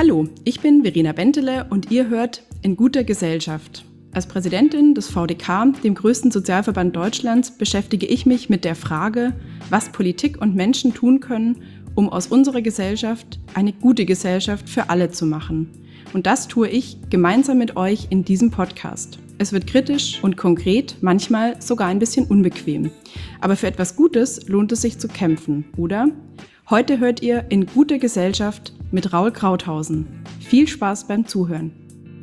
Hallo, ich bin Verena Bentele und ihr hört In guter Gesellschaft. Als Präsidentin des VDK, dem größten Sozialverband Deutschlands, beschäftige ich mich mit der Frage, was Politik und Menschen tun können, um aus unserer Gesellschaft eine gute Gesellschaft für alle zu machen. Und das tue ich gemeinsam mit euch in diesem Podcast. Es wird kritisch und konkret, manchmal sogar ein bisschen unbequem. Aber für etwas Gutes lohnt es sich zu kämpfen, oder? Heute hört ihr In guter Gesellschaft mit Raul Krauthausen. Viel Spaß beim Zuhören.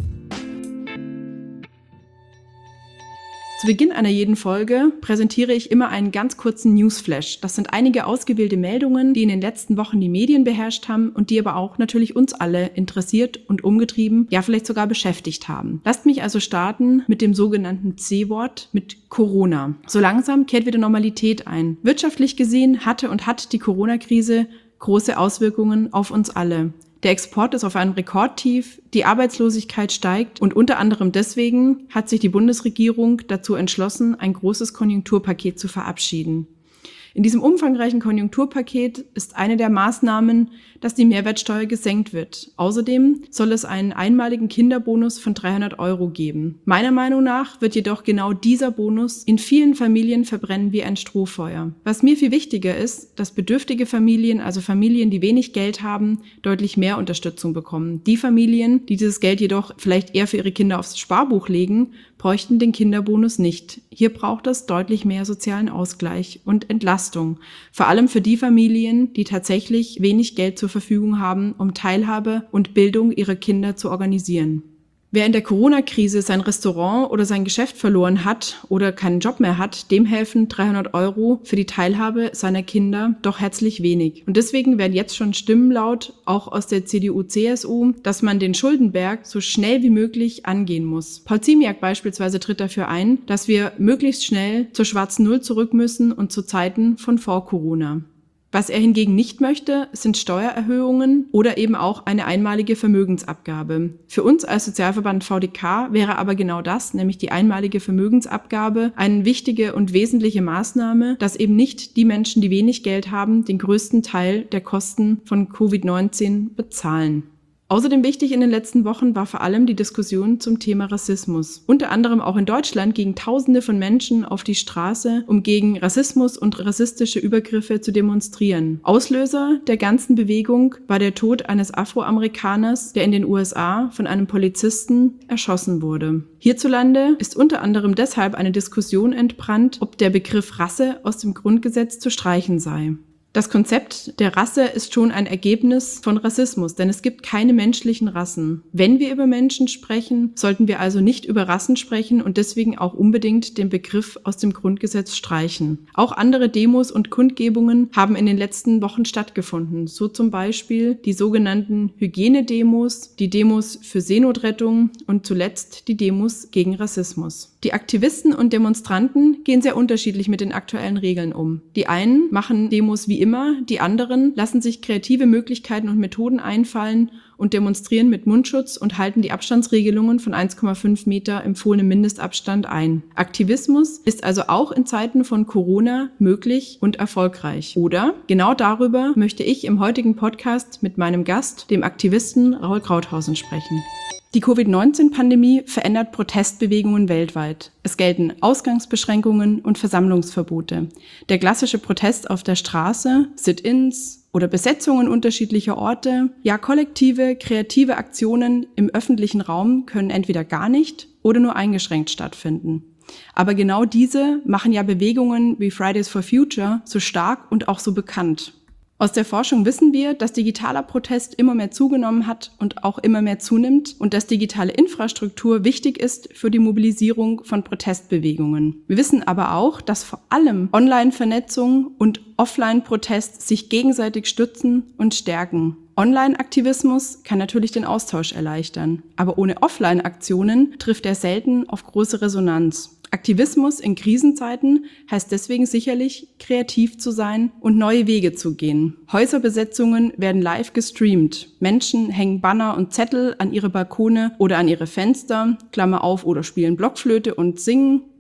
Zu Beginn einer jeden Folge präsentiere ich immer einen ganz kurzen Newsflash. Das sind einige ausgewählte Meldungen, die in den letzten Wochen die Medien beherrscht haben und die aber auch natürlich uns alle interessiert und umgetrieben, ja vielleicht sogar beschäftigt haben. Lasst mich also starten mit dem sogenannten C-Wort, mit Corona. So langsam kehrt wieder Normalität ein. Wirtschaftlich gesehen hatte und hat die Corona-Krise große Auswirkungen auf uns alle. Der Export ist auf einem Rekordtief, die Arbeitslosigkeit steigt und unter anderem deswegen hat sich die Bundesregierung dazu entschlossen, ein großes Konjunkturpaket zu verabschieden. In diesem umfangreichen Konjunkturpaket ist eine der Maßnahmen, dass die Mehrwertsteuer gesenkt wird. Außerdem soll es einen einmaligen Kinderbonus von 300 € geben. Meiner Meinung nach wird jedoch genau dieser Bonus in vielen Familien verbrennen wie ein Strohfeuer. Was mir viel wichtiger ist, dass bedürftige Familien, also Familien, die wenig Geld haben, deutlich mehr Unterstützung bekommen. Die Familien, die dieses Geld jedoch vielleicht eher für ihre Kinder aufs Sparbuch legen, bräuchten den Kinderbonus nicht. Hier braucht es deutlich mehr sozialen Ausgleich und Entlastung. Vor allem für die Familien, die tatsächlich wenig Geld zur Verfügung haben, um Teilhabe und Bildung ihrer Kinder zu organisieren. Wer in der Corona-Krise sein Restaurant oder sein Geschäft verloren hat oder keinen Job mehr hat, dem helfen 300 € für die Teilhabe seiner Kinder doch herzlich wenig. Und deswegen werden jetzt schon Stimmen laut, auch aus der CDU-CSU, dass man den Schuldenberg so schnell wie möglich angehen muss. Paul Ziemiak beispielsweise tritt dafür ein, dass wir möglichst schnell zur schwarzen Null zurück müssen und zu Zeiten von vor Corona. Was er hingegen nicht möchte, sind Steuererhöhungen oder eben auch eine einmalige Vermögensabgabe. Für uns als Sozialverband VDK wäre aber genau das, nämlich die einmalige Vermögensabgabe, eine wichtige und wesentliche Maßnahme, dass eben nicht die Menschen, die wenig Geld haben, den größten Teil der Kosten von Covid-19 bezahlen. Außerdem wichtig in den letzten Wochen war vor allem die Diskussion zum Thema Rassismus. Unter anderem auch in Deutschland gingen Tausende von Menschen auf die Straße, um gegen Rassismus und rassistische Übergriffe zu demonstrieren. Auslöser der ganzen Bewegung war der Tod eines Afroamerikaners, der in den USA von einem Polizisten erschossen wurde. Hierzulande ist unter anderem deshalb eine Diskussion entbrannt, ob der Begriff Rasse aus dem Grundgesetz zu streichen sei. Das Konzept der Rasse ist schon ein Ergebnis von Rassismus, denn es gibt keine menschlichen Rassen. Wenn wir über Menschen sprechen, sollten wir also nicht über Rassen sprechen und deswegen auch unbedingt den Begriff aus dem Grundgesetz streichen. Auch andere Demos und Kundgebungen haben in den letzten Wochen stattgefunden, so zum Beispiel die sogenannten Hygienedemos, die Demos für Seenotrettung und zuletzt die Demos gegen Rassismus. Die Aktivisten und Demonstranten gehen sehr unterschiedlich mit den aktuellen Regeln um. Die einen machen Demos wie immer, die anderen lassen sich kreative Möglichkeiten und Methoden einfallen und demonstrieren mit Mundschutz und halten die Abstandsregelungen von 1,5 Meter empfohlenem Mindestabstand ein. Aktivismus ist also auch in Zeiten von Corona möglich und erfolgreich. Oder genau darüber möchte ich im heutigen Podcast mit meinem Gast, dem Aktivisten Raul Krauthausen, sprechen. Die Covid-19-Pandemie verändert Protestbewegungen weltweit. Es gelten Ausgangsbeschränkungen und Versammlungsverbote. Der klassische Protest auf der Straße, Sit-ins oder Besetzungen unterschiedlicher Orte, ja kollektive, kreative Aktionen im öffentlichen Raum können entweder gar nicht oder nur eingeschränkt stattfinden. Aber genau diese machen ja Bewegungen wie Fridays for Future so stark und auch so bekannt. Aus der Forschung wissen wir, dass digitaler Protest immer mehr zugenommen hat und auch immer mehr zunimmt und dass digitale Infrastruktur wichtig ist für die Mobilisierung von Protestbewegungen. Wir wissen aber auch, dass vor allem Online-Vernetzung und Offline-Protest sich gegenseitig stützen und stärken. Online-Aktivismus kann natürlich den Austausch erleichtern, aber ohne Offline-Aktionen trifft er selten auf große Resonanz. Aktivismus in Krisenzeiten heißt deswegen sicherlich, kreativ zu sein und neue Wege zu gehen. Häuserbesetzungen werden live gestreamt. Menschen hängen Banner und Zettel an ihre Balkone oder an ihre Fenster, Klammer auf, oder spielen Blockflöte und singen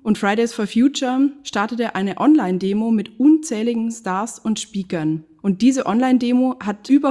Und Fridays for Future startete eine Online-Demo mit unzähligen Stars und Speakern. Und diese Online-Demo hat über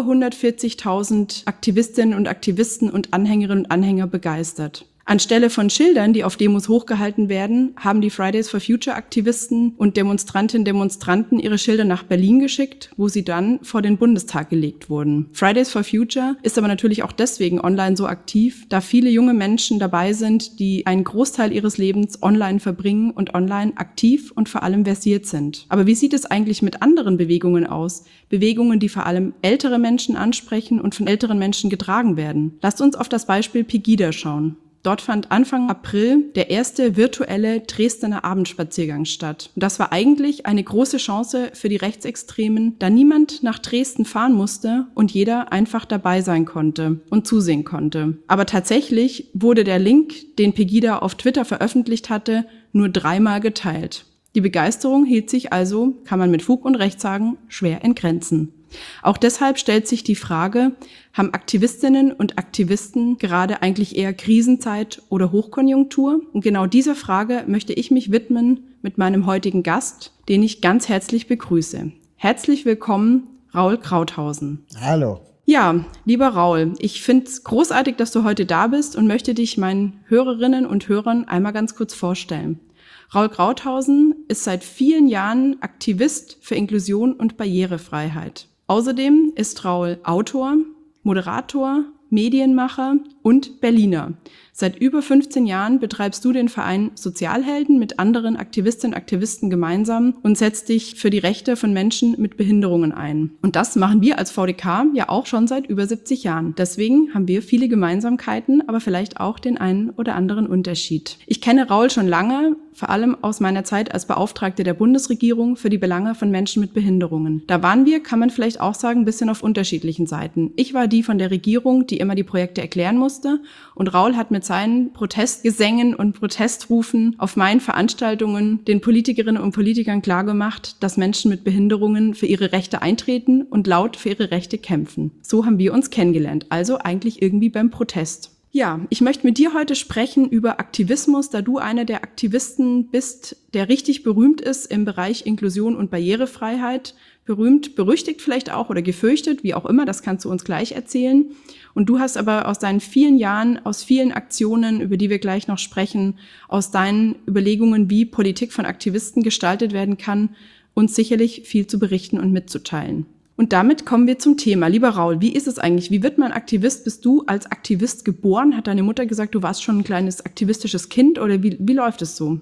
140.000 Aktivistinnen und Aktivisten und Anhängerinnen und Anhänger begeistert. Anstelle von Schildern, die auf Demos hochgehalten werden, haben die Fridays for Future Aktivisten und Demonstrantinnen und Demonstranten ihre Schilder nach Berlin geschickt, wo sie dann vor den Bundestag gelegt wurden. Fridays for Future ist aber natürlich auch deswegen online so aktiv, da viele junge Menschen dabei sind, die einen Großteil ihres Lebens online verbringen und online aktiv und vor allem versiert sind. Aber wie sieht es eigentlich mit anderen Bewegungen aus? Bewegungen, die vor allem ältere Menschen ansprechen und von älteren Menschen getragen werden. Lasst uns auf das Beispiel Pegida schauen. Dort fand Anfang April der erste virtuelle Dresdner Abendspaziergang statt. Und das war eigentlich eine große Chance für die Rechtsextremen, da niemand nach Dresden fahren musste und jeder einfach dabei sein konnte und zusehen konnte. Aber tatsächlich wurde der Link, den Pegida auf Twitter veröffentlicht hatte, nur 3-mal geteilt. Die Begeisterung hielt sich also, kann man mit Fug und Recht sagen, schwer in Grenzen. Auch deshalb stellt sich die Frage, haben Aktivistinnen und Aktivisten gerade eigentlich eher Krisenzeit oder Hochkonjunktur? Und genau dieser Frage möchte ich mich widmen mit meinem heutigen Gast, den ich ganz herzlich begrüße. Herzlich willkommen, Raul Krauthausen. Hallo. Ja, lieber Raul, ich finde es großartig, dass du heute da bist und möchte dich meinen Hörerinnen und Hörern einmal ganz kurz vorstellen. Raul Krauthausen ist seit vielen Jahren Aktivist für Inklusion und Barrierefreiheit. Außerdem ist Raul Autor, Moderator, Medienmacher und Berliner. Seit über 15 Jahren betreibst du den Verein Sozialhelden mit anderen Aktivistinnen und Aktivisten gemeinsam und setzt dich für die Rechte von Menschen mit Behinderungen ein. Und das machen wir als VDK ja auch schon seit über 70 Jahren. Deswegen haben wir viele Gemeinsamkeiten, aber vielleicht auch den einen oder anderen Unterschied. Ich kenne Raul schon lange, vor allem aus meiner Zeit als Beauftragte der Bundesregierung für die Belange von Menschen mit Behinderungen. Da waren wir, kann man vielleicht auch sagen, ein bisschen auf unterschiedlichen Seiten. Ich war die von der Regierung, die immer die Projekte erklären musste, und Raul hat mit seinen Protestgesängen und Protestrufen auf meinen Veranstaltungen den Politikerinnen und Politikern klargemacht, dass Menschen mit Behinderungen für ihre Rechte eintreten und laut für ihre Rechte kämpfen. So haben wir uns kennengelernt, also eigentlich irgendwie beim Protest. Ja, ich möchte mit dir heute sprechen über Aktivismus, da du einer der Aktivisten bist, der richtig berühmt ist im Bereich Inklusion und Barrierefreiheit. Berühmt, berüchtigt vielleicht auch oder gefürchtet, wie auch immer, das kannst du uns gleich erzählen. Und du hast aber aus deinen vielen Jahren, aus vielen Aktionen, über die wir gleich noch sprechen, aus deinen Überlegungen, wie Politik von Aktivisten gestaltet werden kann, uns sicherlich viel zu berichten und mitzuteilen. Und damit kommen wir zum Thema. Lieber Raul, wie ist es eigentlich? Wie wird man Aktivist? Bist du als Aktivist geboren? Hat deine Mutter gesagt, du warst schon ein kleines aktivistisches Kind oder wie läuft es so?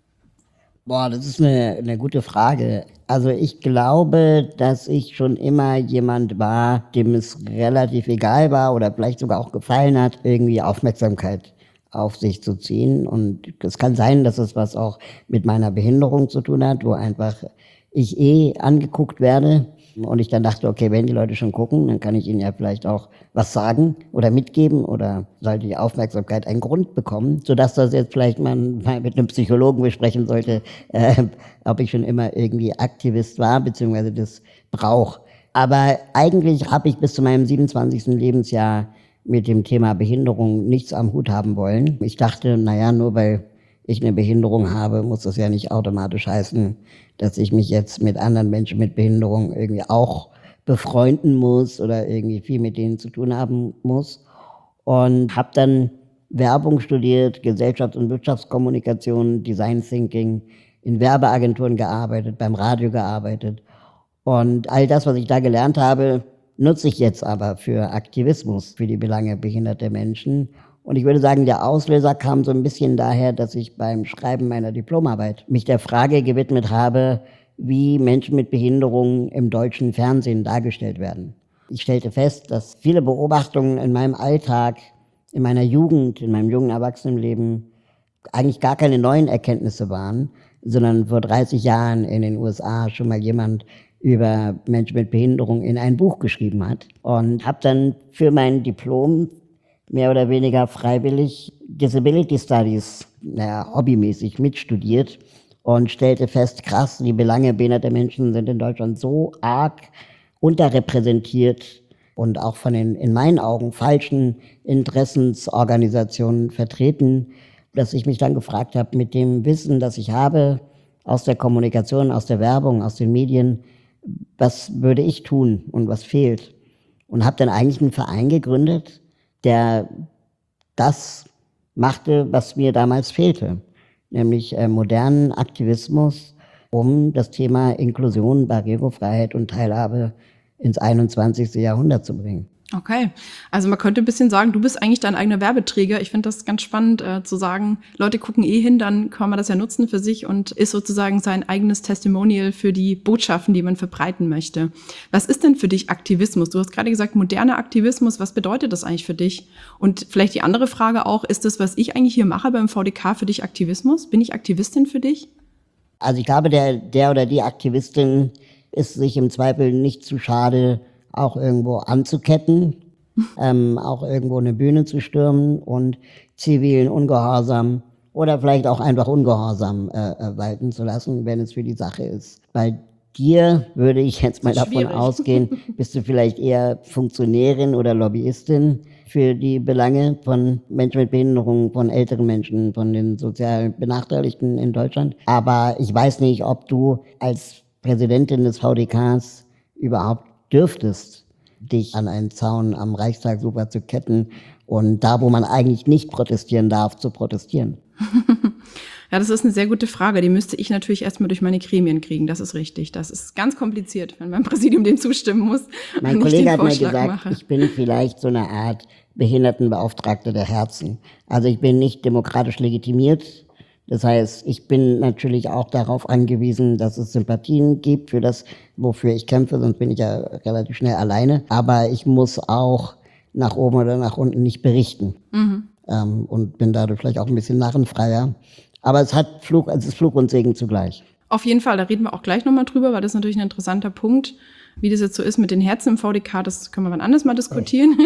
Boah, das ist eine gute Frage. Also ich glaube, dass ich schon immer jemand war, dem es relativ egal war oder vielleicht sogar auch gefallen hat, irgendwie Aufmerksamkeit auf sich zu ziehen. Und es kann sein, dass es was auch mit meiner Behinderung zu tun hat, wo einfach ich angeguckt werde. Und ich dann dachte, okay, wenn die Leute schon gucken, dann kann ich ihnen ja vielleicht auch was sagen oder mitgeben oder sollte die Aufmerksamkeit einen Grund bekommen, sodass das jetzt vielleicht man mal mit einem Psychologen besprechen sollte, ob ich schon immer irgendwie Aktivist war, beziehungsweise das brauche. Aber eigentlich habe ich bis zu meinem 27. Lebensjahr mit dem Thema Behinderung nichts am Hut haben wollen. Ich dachte, naja, nur weil ich eine Behinderung habe, muss das ja nicht automatisch heißen, dass ich mich jetzt mit anderen Menschen mit Behinderung irgendwie auch befreunden muss oder irgendwie viel mit denen zu tun haben muss. Und habe dann Werbung studiert, Gesellschafts- und Wirtschaftskommunikation, Design Thinking, in Werbeagenturen gearbeitet, beim Radio gearbeitet. Und all das, was ich da gelernt habe, nutze ich jetzt aber für Aktivismus, für die Belange behinderter Menschen. Und ich würde sagen, der Auslöser kam so ein bisschen daher, dass ich beim Schreiben meiner Diplomarbeit mich der Frage gewidmet habe, wie Menschen mit Behinderungen im deutschen Fernsehen dargestellt werden. Ich stellte fest, dass viele Beobachtungen in meinem Alltag, in meiner Jugend, in meinem jungen Erwachsenenleben eigentlich gar keine neuen Erkenntnisse waren, sondern vor 30 Jahren in den USA schon mal jemand über Menschen mit Behinderung in ein Buch geschrieben hat. Und habe dann für mein Diplom mehr oder weniger freiwillig Disability Studies, hobbymäßig mitstudiert und stellte fest, krass, die Belange behinderter Menschen sind in Deutschland so arg unterrepräsentiert und auch von den, in meinen Augen, falschen Interessensorganisationen vertreten, dass ich mich dann gefragt habe, mit dem Wissen, das ich habe, aus der Kommunikation, aus der Werbung, aus den Medien, was würde ich tun und was fehlt? Und habe dann eigentlich einen Verein gegründet, der das machte, was mir damals fehlte, nämlich modernen Aktivismus, um das Thema Inklusion, Barrierefreiheit und Teilhabe ins 21. Jahrhundert zu bringen. Okay, also man könnte ein bisschen sagen, du bist eigentlich dein eigener Werbeträger. Ich finde das ganz spannend zu sagen, Leute gucken hin, dann kann man das ja nutzen für sich und ist sozusagen sein eigenes Testimonial für die Botschaften, die man verbreiten möchte. Was ist denn für dich Aktivismus? Du hast gerade gesagt, moderner Aktivismus, was bedeutet das eigentlich für dich? Und vielleicht die andere Frage auch, ist das, was ich eigentlich hier mache beim VDK, für dich Aktivismus? Bin ich Aktivistin für dich? Also ich glaube, der oder die Aktivistin ist sich im Zweifel nicht zu schade, auch irgendwo anzuketten, auch irgendwo eine Bühne zu stürmen und zivilen Ungehorsam oder vielleicht auch einfach Ungehorsam walten zu lassen, wenn es für die Sache ist. Bei dir würde ich jetzt mal davon ausgehen, bist du vielleicht eher Funktionärin oder Lobbyistin für die Belange von Menschen mit Behinderung, von älteren Menschen, von den sozial Benachteiligten in Deutschland. Aber ich weiß nicht, ob du als Präsidentin des VDKs überhaupt dürftest, dich an einen Zaun am Reichstagsufer zu ketten und da, wo man eigentlich nicht protestieren darf, zu protestieren. Ja, das ist eine sehr gute Frage. Die müsste ich natürlich erstmal durch meine Gremien kriegen. Das ist richtig. Das ist ganz kompliziert, wenn mein Präsidium dem zustimmen muss. Mein Kollege hat mir gesagt, ich bin vielleicht so eine Art Behindertenbeauftragte der Herzen. Also ich bin nicht demokratisch legitimiert. Das heißt, ich bin natürlich auch darauf angewiesen, dass es Sympathien gibt für das, wofür ich kämpfe, sonst bin ich ja relativ schnell alleine. Aber ich muss auch nach oben oder nach unten nicht berichten. Und bin dadurch vielleicht auch ein bisschen narrenfreier. Aber es ist Fluch und Segen zugleich. Auf jeden Fall, da reden wir auch gleich nochmal drüber, weil das ist natürlich ein interessanter Punkt. Wie das jetzt so ist mit den Herzen im VDK, das können wir wann anders mal diskutieren.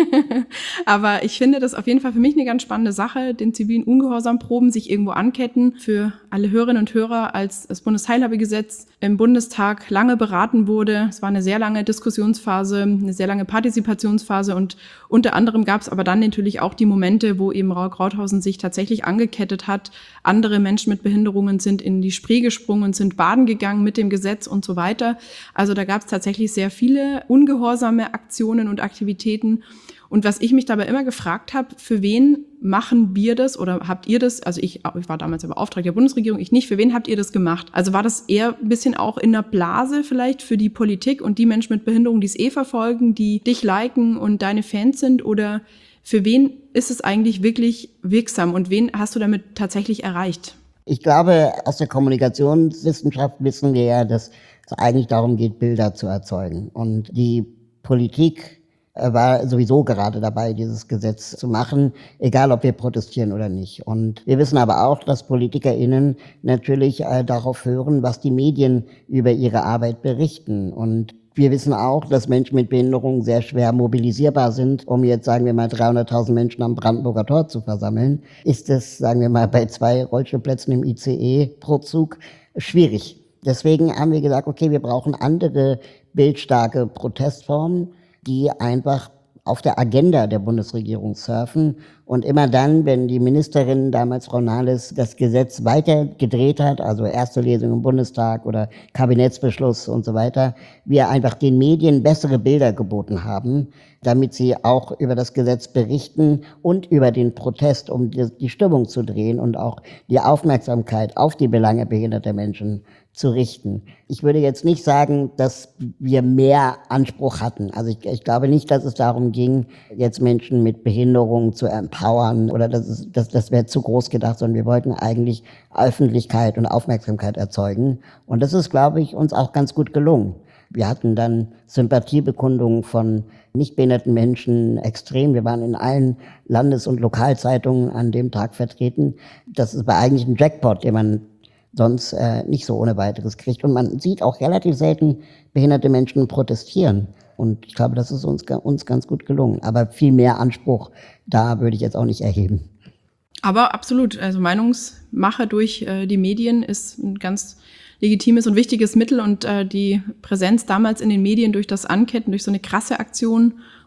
Aber ich finde das auf jeden Fall für mich eine ganz spannende Sache, den zivilen Ungehorsam-Proben sich irgendwo anketten. Für alle Hörerinnen und Hörer, als das Bundesteilhabegesetz im Bundestag lange beraten wurde. Es war eine sehr lange Diskussionsphase, eine sehr lange Partizipationsphase und unter anderem gab es aber dann natürlich auch die Momente, wo eben Raul Krauthausen sich tatsächlich angekettet hat. Andere Menschen mit Behinderungen sind in die Spree gesprungen, sind baden gegangen mit dem Gesetz und so weiter. Also da gab es tatsächlich sehr viele ungehorsame Aktionen und Aktivitäten. Und was ich mich dabei immer gefragt habe, für wen machen wir das oder habt ihr das? Also ich war damals ja Beauftragte der Bundesregierung, ich nicht. Für wen habt ihr das gemacht? Also war das eher ein bisschen auch in der Blase vielleicht für die Politik und die Menschen mit Behinderung, die es verfolgen, die dich liken und deine Fans sind? Oder für wen ist es eigentlich wirklich wirksam und wen hast du damit tatsächlich erreicht? Ich glaube, aus der Kommunikationswissenschaft wissen wir ja, dass es eigentlich darum geht, Bilder zu erzeugen. Und die Politik war sowieso gerade dabei, dieses Gesetz zu machen, egal ob wir protestieren oder nicht. Und wir wissen aber auch, dass PolitikerInnen natürlich darauf hören, was die Medien über ihre Arbeit berichten. Und wir wissen auch, dass Menschen mit Behinderung sehr schwer mobilisierbar sind, um jetzt, sagen wir mal, 300.000 Menschen am Brandenburger Tor zu versammeln. Ist es, sagen wir mal, bei 2 Rollstuhlplätzen im ICE pro Zug schwierig. Deswegen haben wir gesagt, okay, wir brauchen andere bildstarke Protestformen, die einfach auf der Agenda der Bundesregierung surfen. Und immer dann, wenn die Ministerin, damals Frau Nahles, das Gesetz weitergedreht hat, also erste Lesung im Bundestag oder Kabinettsbeschluss und so weiter, wir einfach den Medien bessere Bilder geboten haben, damit sie auch über das Gesetz berichten und über den Protest, um die Stimmung zu drehen und auch die Aufmerksamkeit auf die Belange behinderter Menschen zu richten. Ich würde jetzt nicht sagen, dass wir mehr Anspruch hatten. Also ich glaube nicht, dass es darum ging, jetzt Menschen mit Behinderungen zu empowern oder das wäre zu groß gedacht, sondern wir wollten eigentlich Öffentlichkeit und Aufmerksamkeit erzeugen. Und das ist, glaube ich, uns auch ganz gut gelungen. Wir hatten dann Sympathiebekundungen von nicht behinderten Menschen extrem. Wir waren in allen Landes- und Lokalzeitungen an dem Tag vertreten. Das ist eigentlich ein Jackpot, den man sonst nicht so ohne weiteres kriegt. Und man sieht auch relativ selten behinderte Menschen protestieren. Und ich glaube, das ist uns ganz gut gelungen. Aber viel mehr Anspruch, da würde ich jetzt auch nicht erheben. Aber absolut, also Meinungsmache durch die Medien ist ein ganz legitimes und wichtiges Mittel und die Präsenz damals in den Medien durch das Anketten, durch so eine krasse Aktion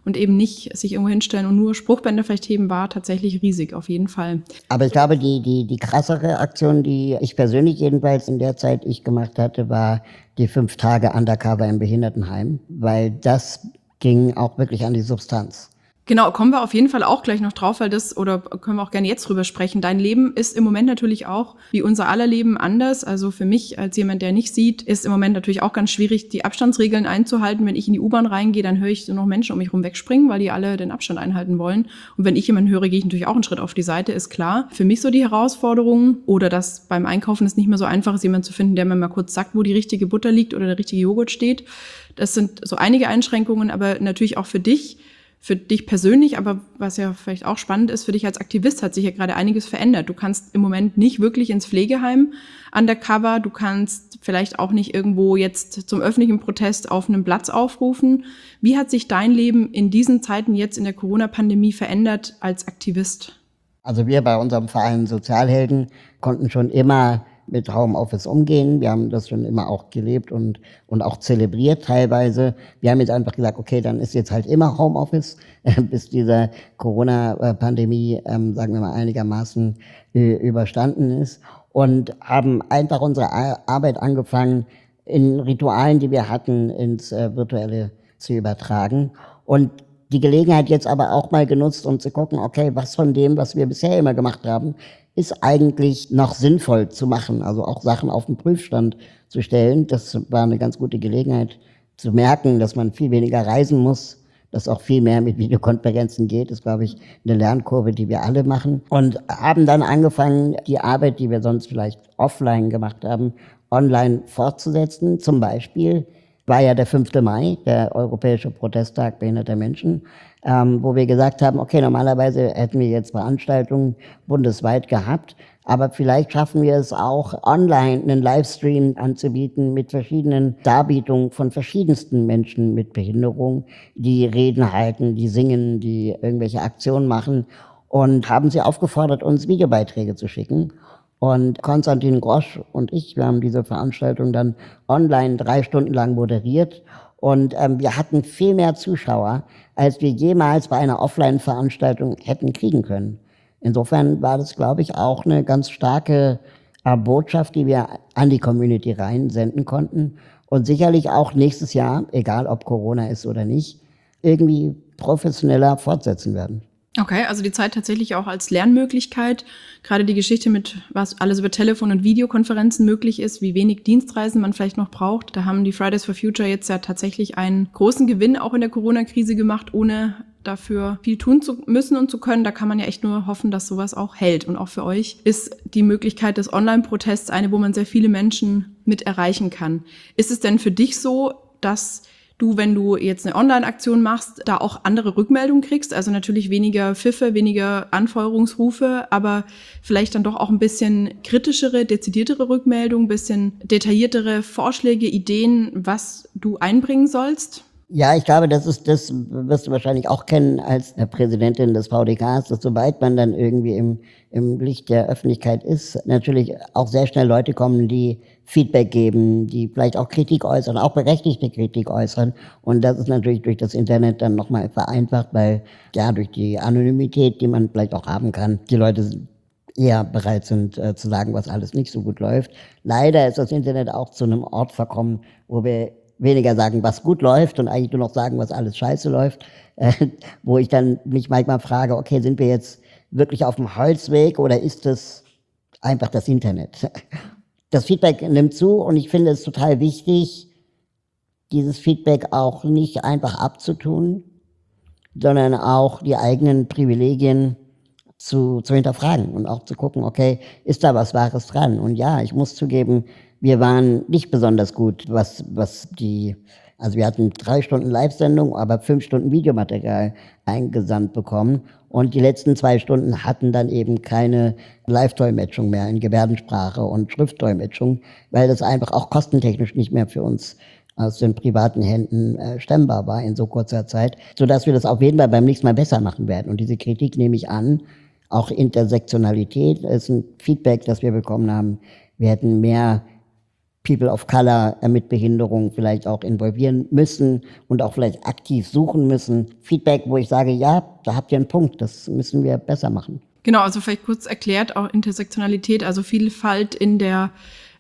und eben nicht sich irgendwo hinstellen und nur Spruchbänder vielleicht heben, war tatsächlich riesig, auf jeden Fall. Aber ich glaube, die krassere Aktion, die ich persönlich jedenfalls in der Zeit ich gemacht hatte, war die 5 Tage Undercover im Behindertenheim, weil das ging auch wirklich an die Substanz. Genau, kommen wir auf jeden Fall auch gleich noch drauf, weil oder können wir auch gerne jetzt drüber sprechen. Dein Leben ist im Moment natürlich auch, wie unser aller Leben, anders. Also für mich als jemand, der nicht sieht, ist im Moment natürlich auch ganz schwierig, die Abstandsregeln einzuhalten. Wenn ich in die U-Bahn reingehe, dann höre ich so noch Menschen um mich rum wegspringen, weil die alle den Abstand einhalten wollen. Und wenn ich jemanden höre, gehe ich natürlich auch einen Schritt auf die Seite, ist klar. Für mich so die Herausforderung oder dass beim Einkaufen es nicht mehr so einfach ist, jemanden zu finden, der mir mal kurz sagt, wo die richtige Butter liegt oder der richtige Joghurt steht. Das sind so einige Einschränkungen, aber natürlich auch für dich persönlich, aber was ja vielleicht auch spannend ist, für dich als Aktivist hat sich ja gerade einiges verändert. Du kannst im Moment nicht wirklich ins Pflegeheim undercover, du kannst vielleicht auch nicht irgendwo jetzt zum öffentlichen Protest auf einem Platz aufrufen. Wie hat sich dein Leben in diesen Zeiten jetzt in der Corona-Pandemie verändert als Aktivist? Also wir bei unserem Verein Sozialhelden konnten schon immer mit Homeoffice umgehen. Wir haben das schon immer auch gelebt und auch zelebriert teilweise. Wir haben jetzt einfach gesagt, okay, dann ist jetzt halt immer Homeoffice, bis diese Corona-Pandemie, sagen wir mal, einigermaßen überstanden ist. Und haben einfach unsere Arbeit angefangen, in Ritualen, die wir hatten, ins Virtuelle zu übertragen. Und die Gelegenheit jetzt aber auch mal genutzt, um zu gucken, okay, was von dem, was wir bisher immer gemacht haben, ist eigentlich noch sinnvoll zu machen, also auch Sachen auf den Prüfstand zu stellen. Das war eine ganz gute Gelegenheit zu merken, dass man viel weniger reisen muss, dass auch viel mehr mit Videokonferenzen geht. Das ist, glaube ich, eine Lernkurve, die wir alle machen. Und haben dann angefangen, die Arbeit, die wir sonst vielleicht offline gemacht haben, online fortzusetzen. Zum Beispiel war ja der 5. Mai, der Europäische Protesttag behinderter Menschen, wo wir gesagt haben, okay, normalerweise hätten wir jetzt Veranstaltungen bundesweit gehabt, aber vielleicht schaffen wir es auch, online einen Livestream anzubieten mit verschiedenen Darbietungen von verschiedensten Menschen mit Behinderung, die Reden halten, die singen, die irgendwelche Aktionen machen, und haben sie aufgefordert, uns Videobeiträge zu schicken. Und Konstantin Grosch und ich, wir haben diese Veranstaltung dann online 3 Stunden lang moderiert. Und wir hatten viel mehr Zuschauer, als wir jemals bei einer Offline-Veranstaltung hätten kriegen können. Insofern war das, glaube ich, auch eine ganz starke Botschaft, die wir an die Community rein senden konnten. Und sicherlich auch nächstes Jahr, egal ob Corona ist oder nicht, irgendwie professioneller fortsetzen werden. Okay, also die Zeit tatsächlich auch als Lernmöglichkeit. Gerade die Geschichte mit, was alles über Telefon- und Videokonferenzen möglich ist, wie wenig Dienstreisen man vielleicht noch braucht. Da haben die Fridays for Future jetzt ja tatsächlich einen großen Gewinn auch in der Corona-Krise gemacht, ohne dafür viel tun zu müssen und zu können. Da kann man ja echt nur hoffen, dass sowas auch hält. Und auch für euch ist die Möglichkeit des Online-Protests eine, wo man sehr viele Menschen mit erreichen kann. Ist es denn für dich so, dass du, wenn du jetzt eine Online-Aktion machst, da auch andere Rückmeldungen kriegst? Also natürlich weniger Pfiffe, weniger Anfeuerungsrufe, aber vielleicht dann doch auch ein bisschen kritischere, dezidiertere Rückmeldungen, ein bisschen detailliertere Vorschläge, Ideen, was du einbringen sollst? Ja, ich glaube, das wirst du wahrscheinlich auch kennen als Präsidentin des VDKs, dass sobald man dann irgendwie im Licht der Öffentlichkeit ist, natürlich auch sehr schnell Leute kommen, die Feedback geben, die vielleicht auch Kritik äußern, auch berechtigte Kritik äußern. Und das ist natürlich durch das Internet dann nochmal vereinfacht, weil ja durch die Anonymität, die man vielleicht auch haben kann, die Leute eher bereit sind zu sagen, was alles nicht so gut läuft. Leider ist das Internet auch zu einem Ort verkommen, wo wir weniger sagen, was gut läuft und eigentlich nur noch sagen, was alles scheiße läuft, wo ich dann mich manchmal frage, okay, sind wir jetzt wirklich auf dem Holzweg oder ist das einfach das Internet? Das Feedback nimmt zu und ich finde es total wichtig, dieses Feedback auch nicht einfach abzutun, sondern auch die eigenen Privilegien zu hinterfragen und auch zu gucken, okay, ist da was Wahres dran? Und ja, ich muss zugeben, wir waren nicht besonders gut, also wir hatten 3 Stunden Live-Sendung, aber 5 Stunden Videomaterial eingesandt bekommen. Und die letzten 2 Stunden hatten dann eben keine Live-Dolmetschung mehr in Gebärdensprache und Schriftdolmetschung, weil das einfach auch kostentechnisch nicht mehr für uns aus den privaten Händen stemmbar war in so kurzer Zeit, sodass wir das auf jeden Fall beim nächsten Mal besser machen werden. Und diese Kritik nehme ich an. Auch Intersektionalität ist ein Feedback, das wir bekommen haben. Wir hätten mehr People of Color mit Behinderung vielleicht auch involvieren müssen und auch vielleicht aktiv suchen müssen. Feedback, wo ich sage, ja, da habt ihr einen Punkt, das müssen wir besser machen. Genau, also vielleicht kurz erklärt, auch Intersektionalität, also Vielfalt in der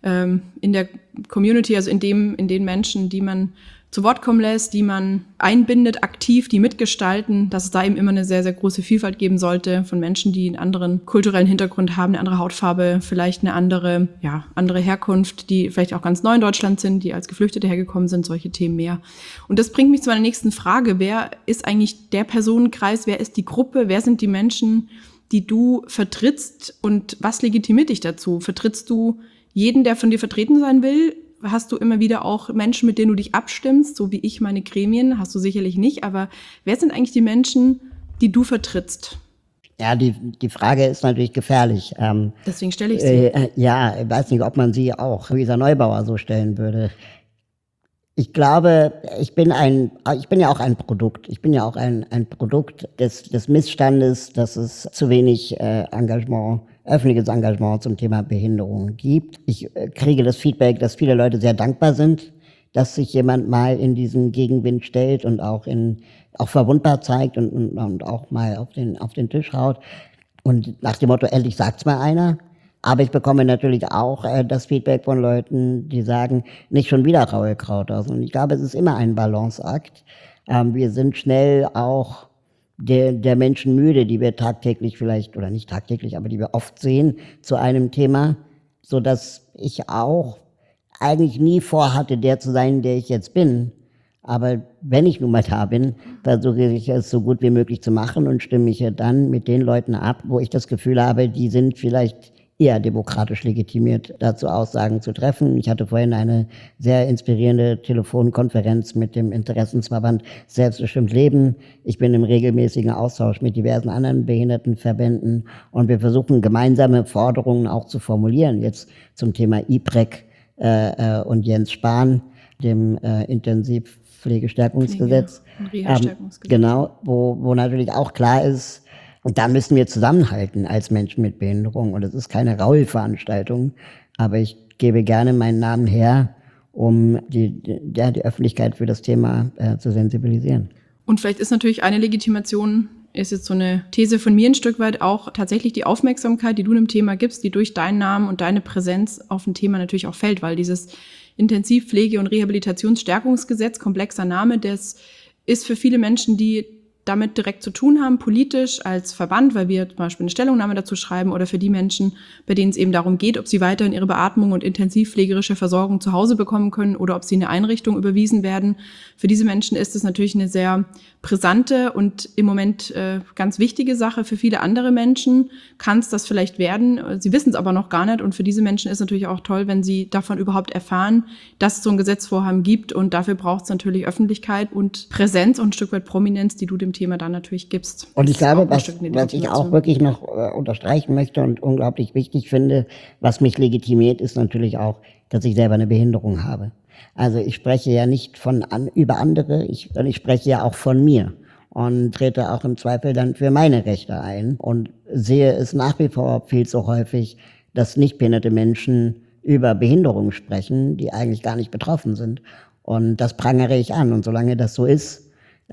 Community, also in den Menschen, die man zu Wort kommen lässt, die man einbindet, aktiv, die mitgestalten, dass es da eben immer eine sehr, sehr große Vielfalt geben sollte von Menschen, die einen anderen kulturellen Hintergrund haben, eine andere Hautfarbe, vielleicht eine andere Herkunft, die vielleicht auch ganz neu in Deutschland sind, die als Geflüchtete hergekommen sind, solche Themen mehr. Und das bringt mich zu meiner nächsten Frage. Wer ist eigentlich der Personenkreis, wer ist die Gruppe, wer sind die Menschen, die du vertrittst und was legitimiert dich dazu? Vertrittst du jeden, der von dir vertreten sein will? Hast du immer wieder auch Menschen, mit denen du dich abstimmst, so wie ich meine Gremien? Hast du sicherlich nicht, aber wer sind eigentlich die Menschen, die du vertrittst? Ja, die Frage ist natürlich gefährlich. Deswegen stelle ich sie. Ja, ich weiß nicht, ob man sie auch Luisa Neubauer so stellen würde. Ich glaube, ich bin ja auch ein Produkt. Ich bin ja auch ein Produkt des Missstandes, dass es zu wenig öffentliches Engagement zum Thema Behinderung gibt. Ich kriege das Feedback, dass viele Leute sehr dankbar sind, dass sich jemand mal in diesen Gegenwind stellt und auch verwundbar zeigt und auch mal auf den Tisch haut. Und nach dem Motto, endlich sagt's mal einer. Aber ich bekomme natürlich auch das Feedback von Leuten, die sagen, nicht schon wieder raue Kraut aus. Und ich glaube, es ist immer ein Balanceakt. Wir sind schnell auch der Menschen müde, die wir tagtäglich vielleicht, oder nicht tagtäglich, aber die wir oft sehen, zu einem Thema, so dass ich auch eigentlich nie vorhatte, der zu sein, der ich jetzt bin. Aber wenn ich nun mal da bin, versuche ich es so gut wie möglich zu machen und stimme mich dann mit den Leuten ab, wo ich das Gefühl habe, die sind vielleicht eher demokratisch legitimiert, dazu Aussagen zu treffen. Ich hatte vorhin eine sehr inspirierende Telefonkonferenz mit dem Interessensverband Selbstbestimmt Leben. Ich bin im regelmäßigen Austausch mit diversen anderen Behindertenverbänden und wir versuchen gemeinsame Forderungen auch zu formulieren, jetzt zum Thema IPREC und Jens Spahn, dem Intensivpflegestärkungsgesetz. Genau, wo natürlich auch klar ist, und da müssen wir zusammenhalten als Menschen mit Behinderung. Und es ist keine Raulveranstaltung, aber ich gebe gerne meinen Namen her, um die Öffentlichkeit für das Thema zu sensibilisieren. Und vielleicht ist natürlich eine Legitimation, ist jetzt so eine These von mir ein Stück weit auch tatsächlich die Aufmerksamkeit, die du einem Thema gibst, die durch deinen Namen und deine Präsenz auf ein Thema natürlich auch fällt, weil dieses Intensivpflege- und Rehabilitationsstärkungsgesetz, komplexer Name, das ist für viele Menschen, die damit direkt zu tun haben, politisch als Verband, weil wir zum Beispiel eine Stellungnahme dazu schreiben, oder für die Menschen, bei denen es eben darum geht, ob sie weiterhin ihre Beatmung und intensivpflegerische Versorgung zu Hause bekommen können oder ob sie in eine Einrichtung überwiesen werden. Für diese Menschen ist es natürlich eine sehr brisante und im Moment ganz wichtige Sache. Für viele andere Menschen kann es das vielleicht werden. Sie wissen es aber noch gar nicht. Und für diese Menschen ist es natürlich auch toll, wenn sie davon überhaupt erfahren, dass es so ein Gesetzvorhaben gibt. Und dafür braucht es natürlich Öffentlichkeit und Präsenz und ein Stück weit Prominenz, die du dem Thema dann natürlich gibst. Und ich glaube, was ich auch wirklich noch unterstreichen möchte und unglaublich wichtig finde, was mich legitimiert, ist natürlich auch, dass ich selber eine Behinderung habe. Also ich spreche ja nicht über andere, ich spreche ja auch von mir und trete auch im Zweifel dann für meine Rechte ein und sehe es nach wie vor viel zu häufig, dass nicht behinderte Menschen über Behinderungen sprechen, die eigentlich gar nicht betroffen sind. Und das prangere ich an. Und solange das so ist,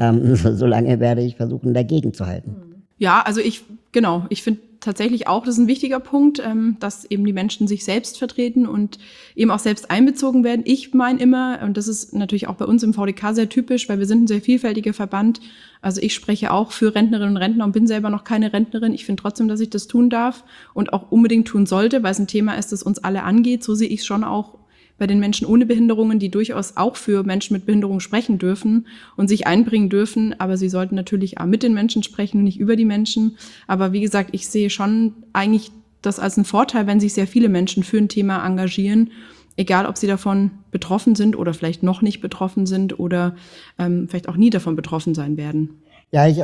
solange werde ich versuchen, dagegen zu halten. Ja, also ich finde tatsächlich auch, das ist ein wichtiger Punkt, dass eben die Menschen sich selbst vertreten und eben auch selbst einbezogen werden. Ich meine immer, und das ist natürlich auch bei uns im VDK sehr typisch, weil wir sind ein sehr vielfältiger Verband. Also ich spreche auch für Rentnerinnen und Rentner und bin selber noch keine Rentnerin. Ich finde trotzdem, dass ich das tun darf und auch unbedingt tun sollte, weil es ein Thema ist, das uns alle angeht. So sehe ich es schon auch bei den Menschen ohne Behinderungen, die durchaus auch für Menschen mit Behinderung sprechen dürfen und sich einbringen dürfen. Aber sie sollten natürlich auch mit den Menschen sprechen und nicht über die Menschen. Aber wie gesagt, ich sehe schon eigentlich das als einen Vorteil, wenn sich sehr viele Menschen für ein Thema engagieren, egal ob sie davon betroffen sind oder vielleicht noch nicht betroffen sind oder vielleicht auch nie davon betroffen sein werden. Ja, ich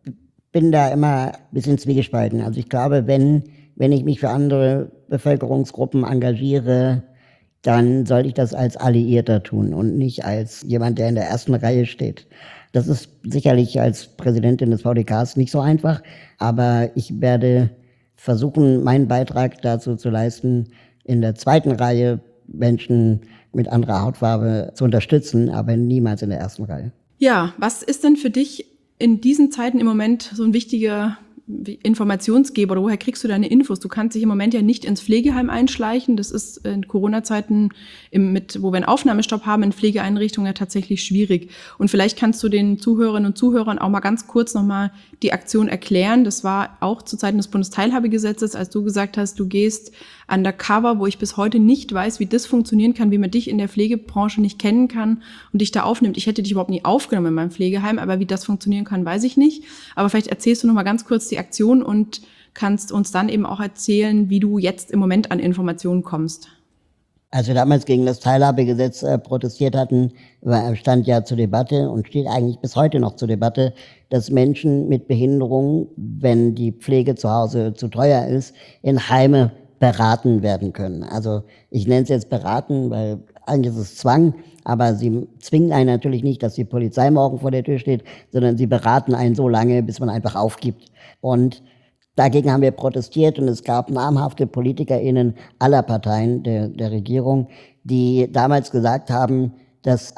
bin da immer ein bisschen zwiegespalten. Also ich glaube, wenn ich mich für andere Bevölkerungsgruppen engagiere, dann sollte ich das als Alliierter tun und nicht als jemand, der in der ersten Reihe steht. Das ist sicherlich als Präsidentin des VDKs nicht so einfach, aber ich werde versuchen, meinen Beitrag dazu zu leisten, in der zweiten Reihe Menschen mit anderer Hautfarbe zu unterstützen, aber niemals in der ersten Reihe. Ja, was ist denn für dich in diesen Zeiten im Moment so ein wichtiger Informationsgeber oder woher kriegst du deine Infos? Du kannst dich im Moment ja nicht ins Pflegeheim einschleichen. Das ist in Corona-Zeiten, wo wir einen Aufnahmestopp haben, in Pflegeeinrichtungen ja tatsächlich schwierig. Und vielleicht kannst du den Zuhörerinnen und Zuhörern auch mal ganz kurz nochmal die Aktion erklären. Das war auch zu Zeiten des Bundesteilhabegesetzes, als du gesagt hast, du gehst undercover, wo ich bis heute nicht weiß, wie das funktionieren kann, wie man dich in der Pflegebranche nicht kennen kann und dich da aufnimmt. Ich hätte dich überhaupt nie aufgenommen in meinem Pflegeheim, aber wie das funktionieren kann, weiß ich nicht. Aber vielleicht erzählst du noch mal ganz kurz die Aktion und kannst uns dann eben auch erzählen, wie du jetzt im Moment an Informationen kommst. Als wir damals gegen das Teilhabegesetz protestiert hatten, stand ja zur Debatte und steht eigentlich bis heute noch zur Debatte, dass Menschen mit Behinderungen, wenn die Pflege zu Hause zu teuer ist, in Heime beraten werden können. Also ich nenne es jetzt beraten, weil eigentlich ist es Zwang, aber sie zwingen einen natürlich nicht, dass die Polizei morgen vor der Tür steht, sondern sie beraten einen so lange, bis man einfach aufgibt. Und dagegen haben wir protestiert und es gab namhafte PolitikerInnen aller Parteien der Regierung, die damals gesagt haben, dass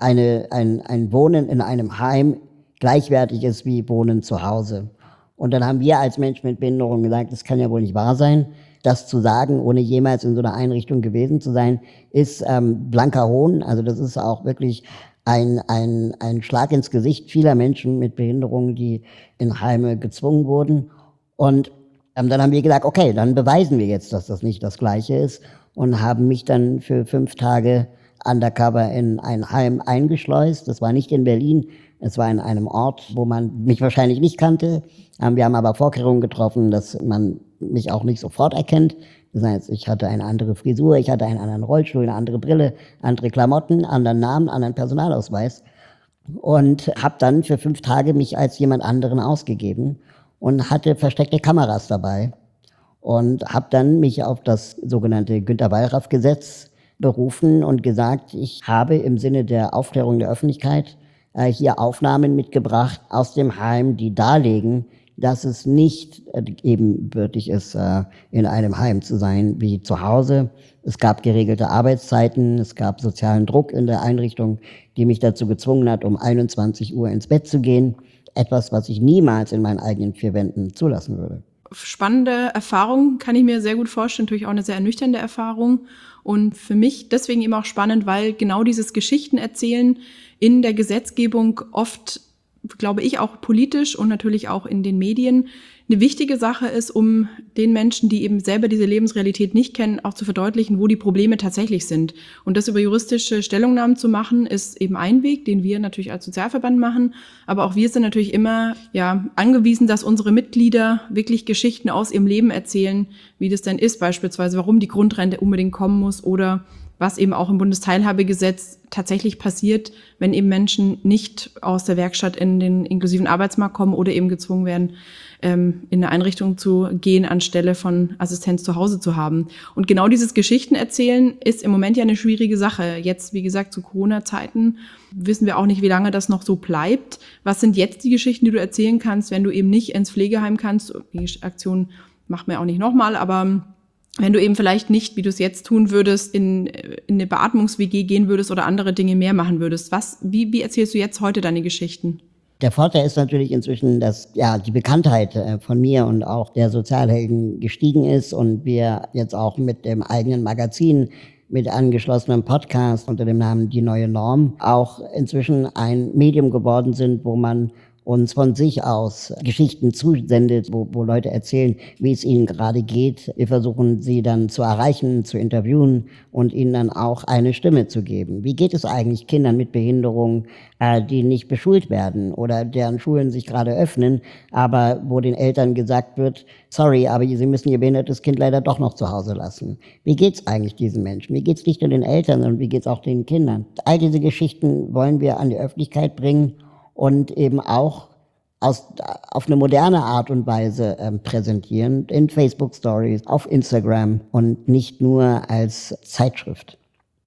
ein Wohnen in einem Heim gleichwertig ist wie Wohnen zu Hause. Und dann haben wir als Menschen mit Behinderung gesagt, das kann ja wohl nicht wahr sein. Das zu sagen, ohne jemals in so einer Einrichtung gewesen zu sein, ist blanker Hohn. Also das ist auch wirklich ein Schlag ins Gesicht vieler Menschen mit Behinderungen, die in Heime gezwungen wurden. Und dann haben wir gesagt, okay, dann beweisen wir jetzt, dass das nicht das Gleiche ist und haben mich dann für 5 Tage undercover in ein Heim eingeschleust. Das war nicht in Berlin, es war in einem Ort, wo man mich wahrscheinlich nicht kannte. Wir haben aber Vorkehrungen getroffen, dass man mich auch nicht sofort erkennt. Das heißt, ich hatte eine andere Frisur, ich hatte einen anderen Rollstuhl, eine andere Brille, andere Klamotten, anderen Namen, anderen Personalausweis und habe dann für 5 Tage mich als jemand anderen ausgegeben und hatte versteckte Kameras dabei und habe dann mich auf das sogenannte Günter-Wallraff-Gesetz berufen und gesagt, ich habe im Sinne der Aufklärung der Öffentlichkeit hier Aufnahmen mitgebracht aus dem Heim, die darlegen, dass es nicht ebenbürtig ist, in einem Heim zu sein wie zu Hause. Es gab geregelte Arbeitszeiten, es gab sozialen Druck in der Einrichtung, die mich dazu gezwungen hat, um 21 Uhr ins Bett zu gehen. Etwas, was ich niemals in meinen eigenen 4 Wänden zulassen würde. Spannende Erfahrung, kann ich mir sehr gut vorstellen, natürlich auch eine sehr ernüchternde Erfahrung und für mich deswegen eben auch spannend, weil genau dieses Geschichtenerzählen in der Gesetzgebung oft, glaube ich, auch politisch und natürlich auch in den Medien eine wichtige Sache ist, um den Menschen, die eben selber diese Lebensrealität nicht kennen, auch zu verdeutlichen, wo die Probleme tatsächlich sind. Und das über juristische Stellungnahmen zu machen, ist eben ein Weg, den wir natürlich als Sozialverband machen. Aber auch wir sind natürlich immer angewiesen, dass unsere Mitglieder wirklich Geschichten aus ihrem Leben erzählen, wie das denn ist, beispielsweise warum die Grundrente unbedingt kommen muss oder was eben auch im Bundesteilhabegesetz tatsächlich passiert, wenn eben Menschen nicht aus der Werkstatt in den inklusiven Arbeitsmarkt kommen oder eben gezwungen werden, in eine Einrichtung zu gehen, anstelle von Assistenz zu Hause zu haben. Und genau dieses Geschichtenerzählen ist im Moment ja eine schwierige Sache. Jetzt, wie gesagt, zu Corona-Zeiten wissen wir auch nicht, wie lange das noch so bleibt. Was sind jetzt die Geschichten, die du erzählen kannst, wenn du eben nicht ins Pflegeheim kannst? Die Aktion macht man ja auch nicht nochmal, aber wenn du eben vielleicht nicht, wie du es jetzt tun würdest, in eine Beatmungs-WG gehen würdest oder andere Dinge mehr machen würdest. Wie erzählst du jetzt heute deine Geschichten? Der Vorteil ist natürlich inzwischen, dass die Bekanntheit von mir und auch der Sozialhelden gestiegen ist und wir jetzt auch mit dem eigenen Magazin, mit angeschlossenem Podcast unter dem Namen Die Neue Norm auch inzwischen ein Medium geworden sind, wo man uns von sich aus Geschichten zusendet, wo Leute erzählen, wie es ihnen gerade geht. Wir versuchen, sie dann zu erreichen, zu interviewen und ihnen dann auch eine Stimme zu geben. Wie geht es eigentlich Kindern mit Behinderung, die nicht beschult werden oder deren Schulen sich gerade öffnen, aber wo den Eltern gesagt wird, sorry, aber sie müssen ihr behindertes Kind leider doch noch zu Hause lassen. Wie geht's eigentlich diesen Menschen? Wie geht's nicht nur den Eltern, sondern wie geht's auch den Kindern? All diese Geschichten wollen wir an die Öffentlichkeit bringen und eben auch auf eine moderne Art und Weise präsentieren, in Facebook-Stories, auf Instagram und nicht nur als Zeitschrift.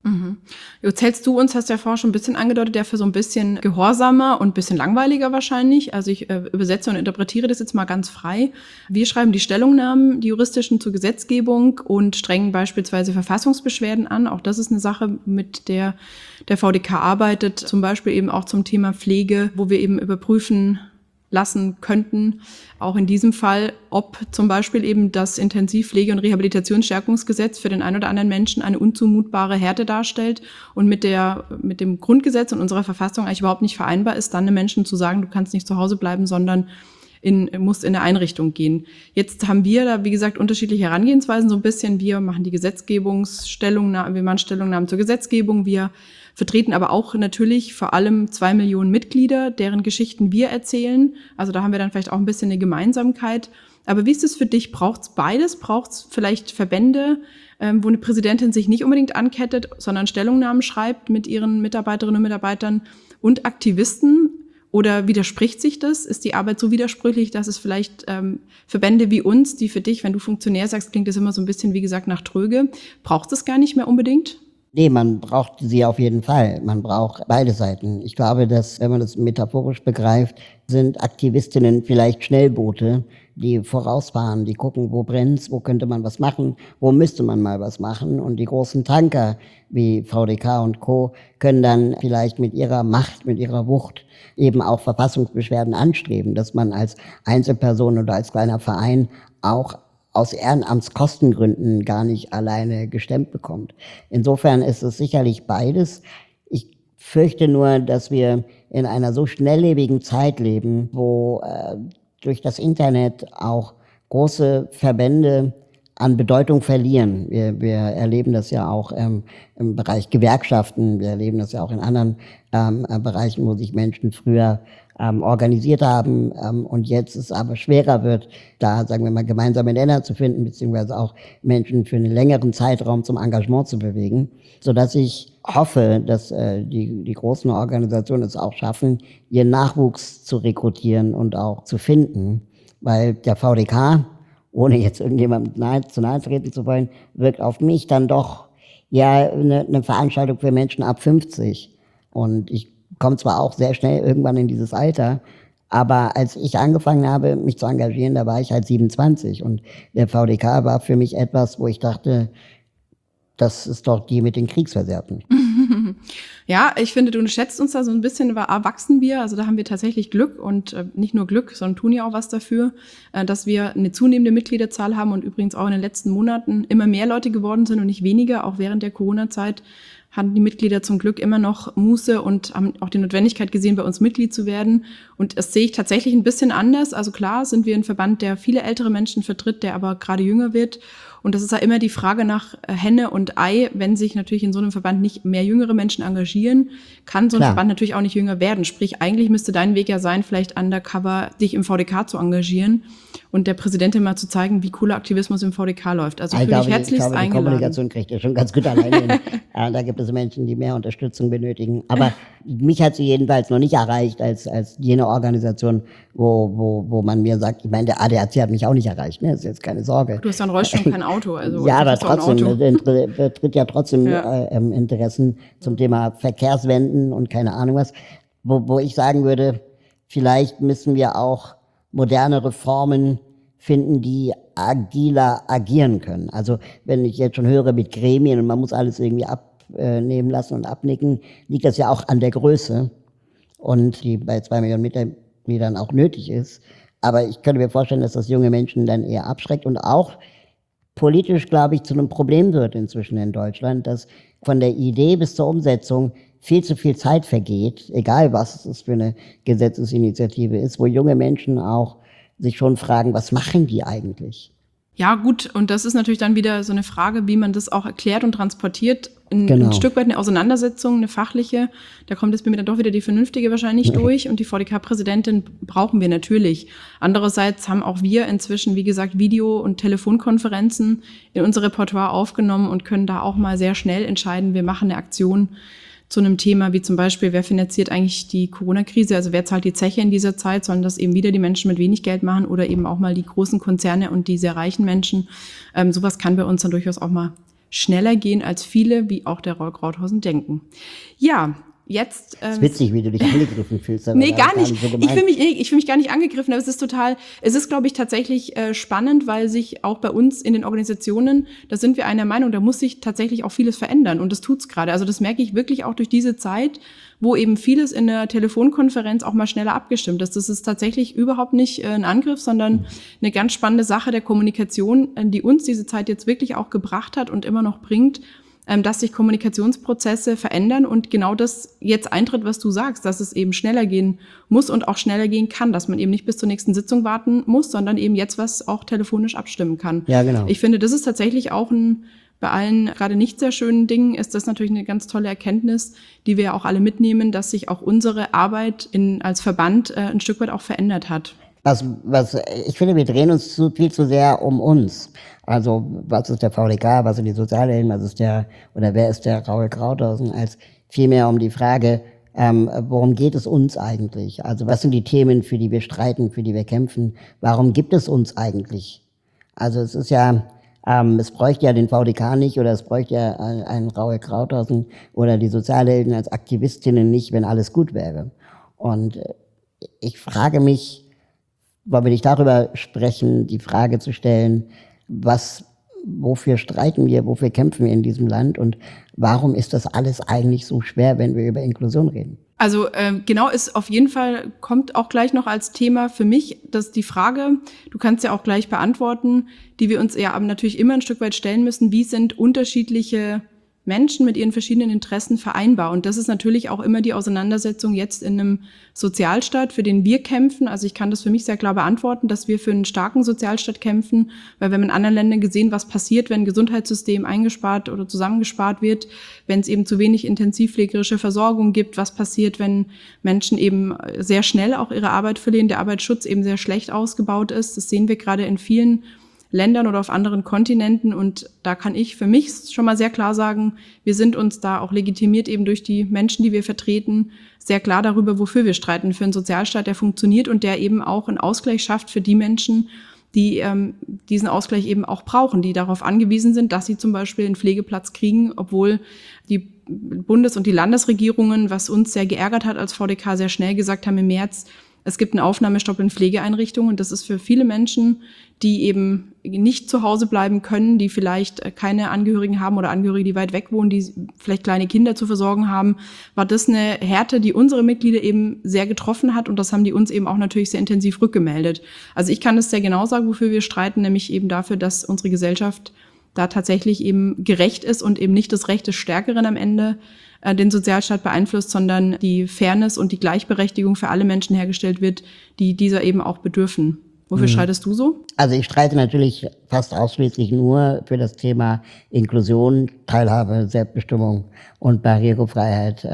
Jetzt hältst du uns, hast du ja vorher schon ein bisschen angedeutet, der für so ein bisschen gehorsamer und ein bisschen langweiliger wahrscheinlich. Also ich übersetze und interpretiere das jetzt mal ganz frei. Wir schreiben die Stellungnahmen, die juristischen zur Gesetzgebung und strengen beispielsweise Verfassungsbeschwerden an. Auch das ist eine Sache, mit der der VDK arbeitet. Zum Beispiel eben auch zum Thema Pflege, wo wir eben überprüfen lassen könnten, auch in diesem Fall, ob zum Beispiel eben das Intensivpflege- und Rehabilitationsstärkungsgesetz für den einen oder anderen Menschen eine unzumutbare Härte darstellt und mit dem Grundgesetz und unserer Verfassung eigentlich überhaupt nicht vereinbar ist, dann den Menschen zu sagen, du kannst nicht zu Hause bleiben, sondern musst in eine Einrichtung gehen. Jetzt haben wir da, wie gesagt, unterschiedliche Herangehensweisen so ein bisschen. Wir machen die Gesetzgebungsstellungnahmen, wir machen Stellungnahmen zur Gesetzgebung, wir vertreten aber auch natürlich vor allem 2 Millionen Mitglieder, deren Geschichten wir erzählen. Also da haben wir dann vielleicht auch ein bisschen eine Gemeinsamkeit. Aber wie ist es für dich? Braucht's beides? Braucht's vielleicht Verbände, wo eine Präsidentin sich nicht unbedingt ankettet, sondern Stellungnahmen schreibt mit ihren Mitarbeiterinnen und Mitarbeitern und Aktivisten? Oder widerspricht sich das? Ist die Arbeit so widersprüchlich, dass es vielleicht Verbände wie uns, die für dich, wenn du Funktionär sagst, klingt das immer so ein bisschen, wie gesagt, nach Tröge, braucht es gar nicht mehr unbedingt? Nee, man braucht sie auf jeden Fall. Man braucht beide Seiten. Ich glaube, dass, wenn man das metaphorisch begreift, sind Aktivistinnen vielleicht Schnellboote, die vorausfahren, die gucken, wo brennt's, wo könnte man was machen, wo müsste man mal was machen. Und die großen Tanker wie VDK und Co. können dann vielleicht mit ihrer Macht, mit ihrer Wucht eben auch Verfassungsbeschwerden anstreben, dass man als Einzelperson oder als kleiner Verein auch aus Ehrenamtskostengründen gar nicht alleine gestemmt bekommt. Insofern ist es sicherlich beides. Ich fürchte nur, dass wir in einer so schnelllebigen Zeit leben, wo durch das Internet auch große Verbände an Bedeutung verlieren. Wir erleben das ja auch im Bereich Gewerkschaften, wir erleben das ja auch in anderen Bereichen, wo sich Menschen früher organisiert haben und jetzt es aber schwerer wird, da, sagen wir mal, gemeinsame Nenner zu finden, beziehungsweise auch Menschen für einen längeren Zeitraum zum Engagement zu bewegen, sodass ich hoffe, dass die großen Organisationen es auch schaffen, ihren Nachwuchs zu rekrutieren und auch zu finden, weil der VDK, ohne jetzt irgendjemandem zu nahe treten zu wollen, wirkt auf mich dann doch ja eine Veranstaltung für Menschen ab 50. Und ich komme zwar auch sehr schnell irgendwann in dieses Alter, aber als ich angefangen habe, mich zu engagieren, da war ich halt 27 und der VDK war für mich etwas, wo ich dachte, das ist doch die mit den Kriegsversehrten. Ja, ich finde, du schätzt uns da so ein bisschen, erwachsen wir. Also da haben wir tatsächlich Glück und nicht nur Glück, sondern tun ja auch was dafür, dass wir eine zunehmende Mitgliederzahl haben und übrigens auch in den letzten Monaten immer mehr Leute geworden sind und nicht weniger. Auch während der Corona-Zeit hatten die Mitglieder zum Glück immer noch Muße und haben auch die Notwendigkeit gesehen, bei uns Mitglied zu werden. Und das sehe ich tatsächlich ein bisschen anders. Also klar sind wir ein Verband, der viele ältere Menschen vertritt, der aber gerade jünger wird. Und das ist ja immer die Frage nach Henne und Ei. Wenn sich natürlich in so einem Verband nicht mehr jüngere Menschen engagieren, kann so ein Verband natürlich auch nicht jünger werden. Sprich, eigentlich müsste dein Weg ja sein, vielleicht undercover dich im VDK zu engagieren und der Präsidentin mal zu zeigen, wie cooler Aktivismus im VDK läuft. Also fühle ich herzlichst eingeladen. Die Kommunikation kriegt ihr schon ganz gut alleine hin. Da gibt es Menschen, die mehr Unterstützung benötigen. Aber mich hat sie jedenfalls noch nicht erreicht als jene Organisation, wo man mir sagt, ich meine, der ADAC hat mich auch nicht erreicht, ne? Das ist jetzt keine Sorge. Du hast ja einen Rollstuhl und kein Auto. Also ja, aber trotzdem, vertritt ja trotzdem Interessen zum Thema Verkehrswenden und keine Ahnung was. Wo ich sagen würde, vielleicht müssen wir auch moderne Reformen finden, die agiler agieren können. Also wenn ich jetzt schon höre mit Gremien und man muss alles irgendwie abnehmen lassen und abnicken, liegt das ja auch an der Größe und die bei 2 Millionen Mitgliedern auch nötig ist. Aber ich könnte mir vorstellen, dass das junge Menschen dann eher abschreckt und auch politisch, glaube ich, zu einem Problem wird inzwischen in Deutschland, dass von der Idee bis zur Umsetzung viel zu viel Zeit vergeht, egal was es für eine Gesetzesinitiative ist, wo junge Menschen auch sich schon fragen, was machen die eigentlich? Ja, gut, und das ist natürlich dann wieder so eine Frage, wie man das auch erklärt und transportiert. Ein Stück weit eine Auseinandersetzung, eine fachliche. Da kommt jetzt bei mir dann doch wieder die vernünftige wahrscheinlich durch. Und die VDK-Präsidentin brauchen wir natürlich. Andererseits haben auch wir inzwischen, wie gesagt, Video- und Telefonkonferenzen in unser Repertoire aufgenommen und können da auch mal sehr schnell entscheiden, wir machen eine Aktion zu einem Thema wie zum Beispiel, wer finanziert eigentlich die Corona-Krise, also wer zahlt die Zeche in dieser Zeit, sollen das eben wieder die Menschen mit wenig Geld machen oder eben auch mal die großen Konzerne und die sehr reichen Menschen. Sowas kann bei uns dann durchaus auch mal schneller gehen, als viele, wie auch der Roy Krauthausen, denken. Ja, jetzt... Es ist witzig, wie du dich angegriffen fühlst. Aber nee, gar nicht. So Ich fühle mich gar nicht angegriffen, aber es ist, glaube ich, tatsächlich spannend, weil sich auch bei uns in den Organisationen, da sind wir einer Meinung, da muss sich tatsächlich auch vieles verändern und das tut's gerade. Also das merke ich wirklich auch durch diese Zeit, wo eben vieles in der Telefonkonferenz auch mal schneller abgestimmt ist. Das ist tatsächlich überhaupt nicht ein Angriff, sondern eine ganz spannende Sache der Kommunikation, die uns diese Zeit jetzt wirklich auch gebracht hat und immer noch bringt, dass sich Kommunikationsprozesse verändern und genau das jetzt eintritt, was du sagst, dass es eben schneller gehen muss und auch schneller gehen kann, dass man eben nicht bis zur nächsten Sitzung warten muss, sondern eben jetzt was auch telefonisch abstimmen kann. Ja, genau. Ich finde, das ist tatsächlich auch bei allen gerade nicht sehr schönen Dingen ist das natürlich eine ganz tolle Erkenntnis, die wir auch alle mitnehmen, dass sich auch unsere Arbeit als Verband ein Stück weit auch verändert hat. Ich finde, wir drehen uns viel zu sehr um uns. Also, was ist der VDK, was sind die Sozialhelden, wer ist der Roy Krauthausen, als vielmehr um die Frage, worum geht es uns eigentlich? Also, was sind die Themen, für die wir streiten, für die wir kämpfen? Warum gibt es uns eigentlich? Also, es ist ja, es bräuchte ja den VDK nicht oder es bräuchte ja einen Roy Krauthausen oder die Sozialhelden als Aktivistinnen nicht, wenn alles gut wäre. Und ich frage mich, wollen wir nicht darüber sprechen, die Frage zu stellen, wofür streiten wir, wofür kämpfen wir in diesem Land und warum ist das alles eigentlich so schwer, wenn wir über Inklusion reden? Also genau, ist auf jeden Fall, kommt auch gleich noch als Thema für mich, dass die Frage, du kannst ja auch gleich beantworten, die wir uns ja aber natürlich immer ein Stück weit stellen müssen, wie sind unterschiedliche Menschen mit ihren verschiedenen Interessen vereinbar. Und das ist natürlich auch immer die Auseinandersetzung jetzt in einem Sozialstaat, für den wir kämpfen. Also ich kann das für mich sehr klar beantworten, dass wir für einen starken Sozialstaat kämpfen, weil wir haben in anderen Ländern gesehen, was passiert, wenn ein Gesundheitssystem eingespart oder zusammengespart wird, wenn es eben zu wenig intensivpflegerische Versorgung gibt, was passiert, wenn Menschen eben sehr schnell auch ihre Arbeit verlieren, der Arbeitsschutz eben sehr schlecht ausgebaut ist. Das sehen wir gerade in vielen Ländern oder auf anderen Kontinenten und da kann ich für mich schon mal sehr klar sagen, wir sind uns da auch legitimiert eben durch die Menschen, die wir vertreten, sehr klar darüber, wofür wir streiten, für einen Sozialstaat, der funktioniert und der eben auch einen Ausgleich schafft für die Menschen, die diesen Ausgleich eben auch brauchen, die darauf angewiesen sind, dass sie zum Beispiel einen Pflegeplatz kriegen, obwohl die Bundes- und die Landesregierungen, was uns sehr geärgert hat als VDK, sehr schnell gesagt haben im März, es gibt einen Aufnahmestopp in Pflegeeinrichtungen und das ist für viele Menschen, die eben nicht zu Hause bleiben können, die vielleicht keine Angehörigen haben oder Angehörige, die weit weg wohnen, die vielleicht kleine Kinder zu versorgen haben, war das eine Härte, die unsere Mitglieder eben sehr getroffen hat und das haben die uns eben auch natürlich sehr intensiv rückgemeldet. Also ich kann das sehr genau sagen, wofür wir streiten, nämlich eben dafür, dass unsere Gesellschaft da tatsächlich eben gerecht ist und eben nicht das Recht des Stärkeren am Ende den Sozialstaat beeinflusst, sondern die Fairness und die Gleichberechtigung für alle Menschen hergestellt wird, die dieser eben auch bedürfen. Wofür streitest du so? Also ich streite natürlich fast ausschließlich nur für das Thema Inklusion, Teilhabe, Selbstbestimmung und Barrierefreiheit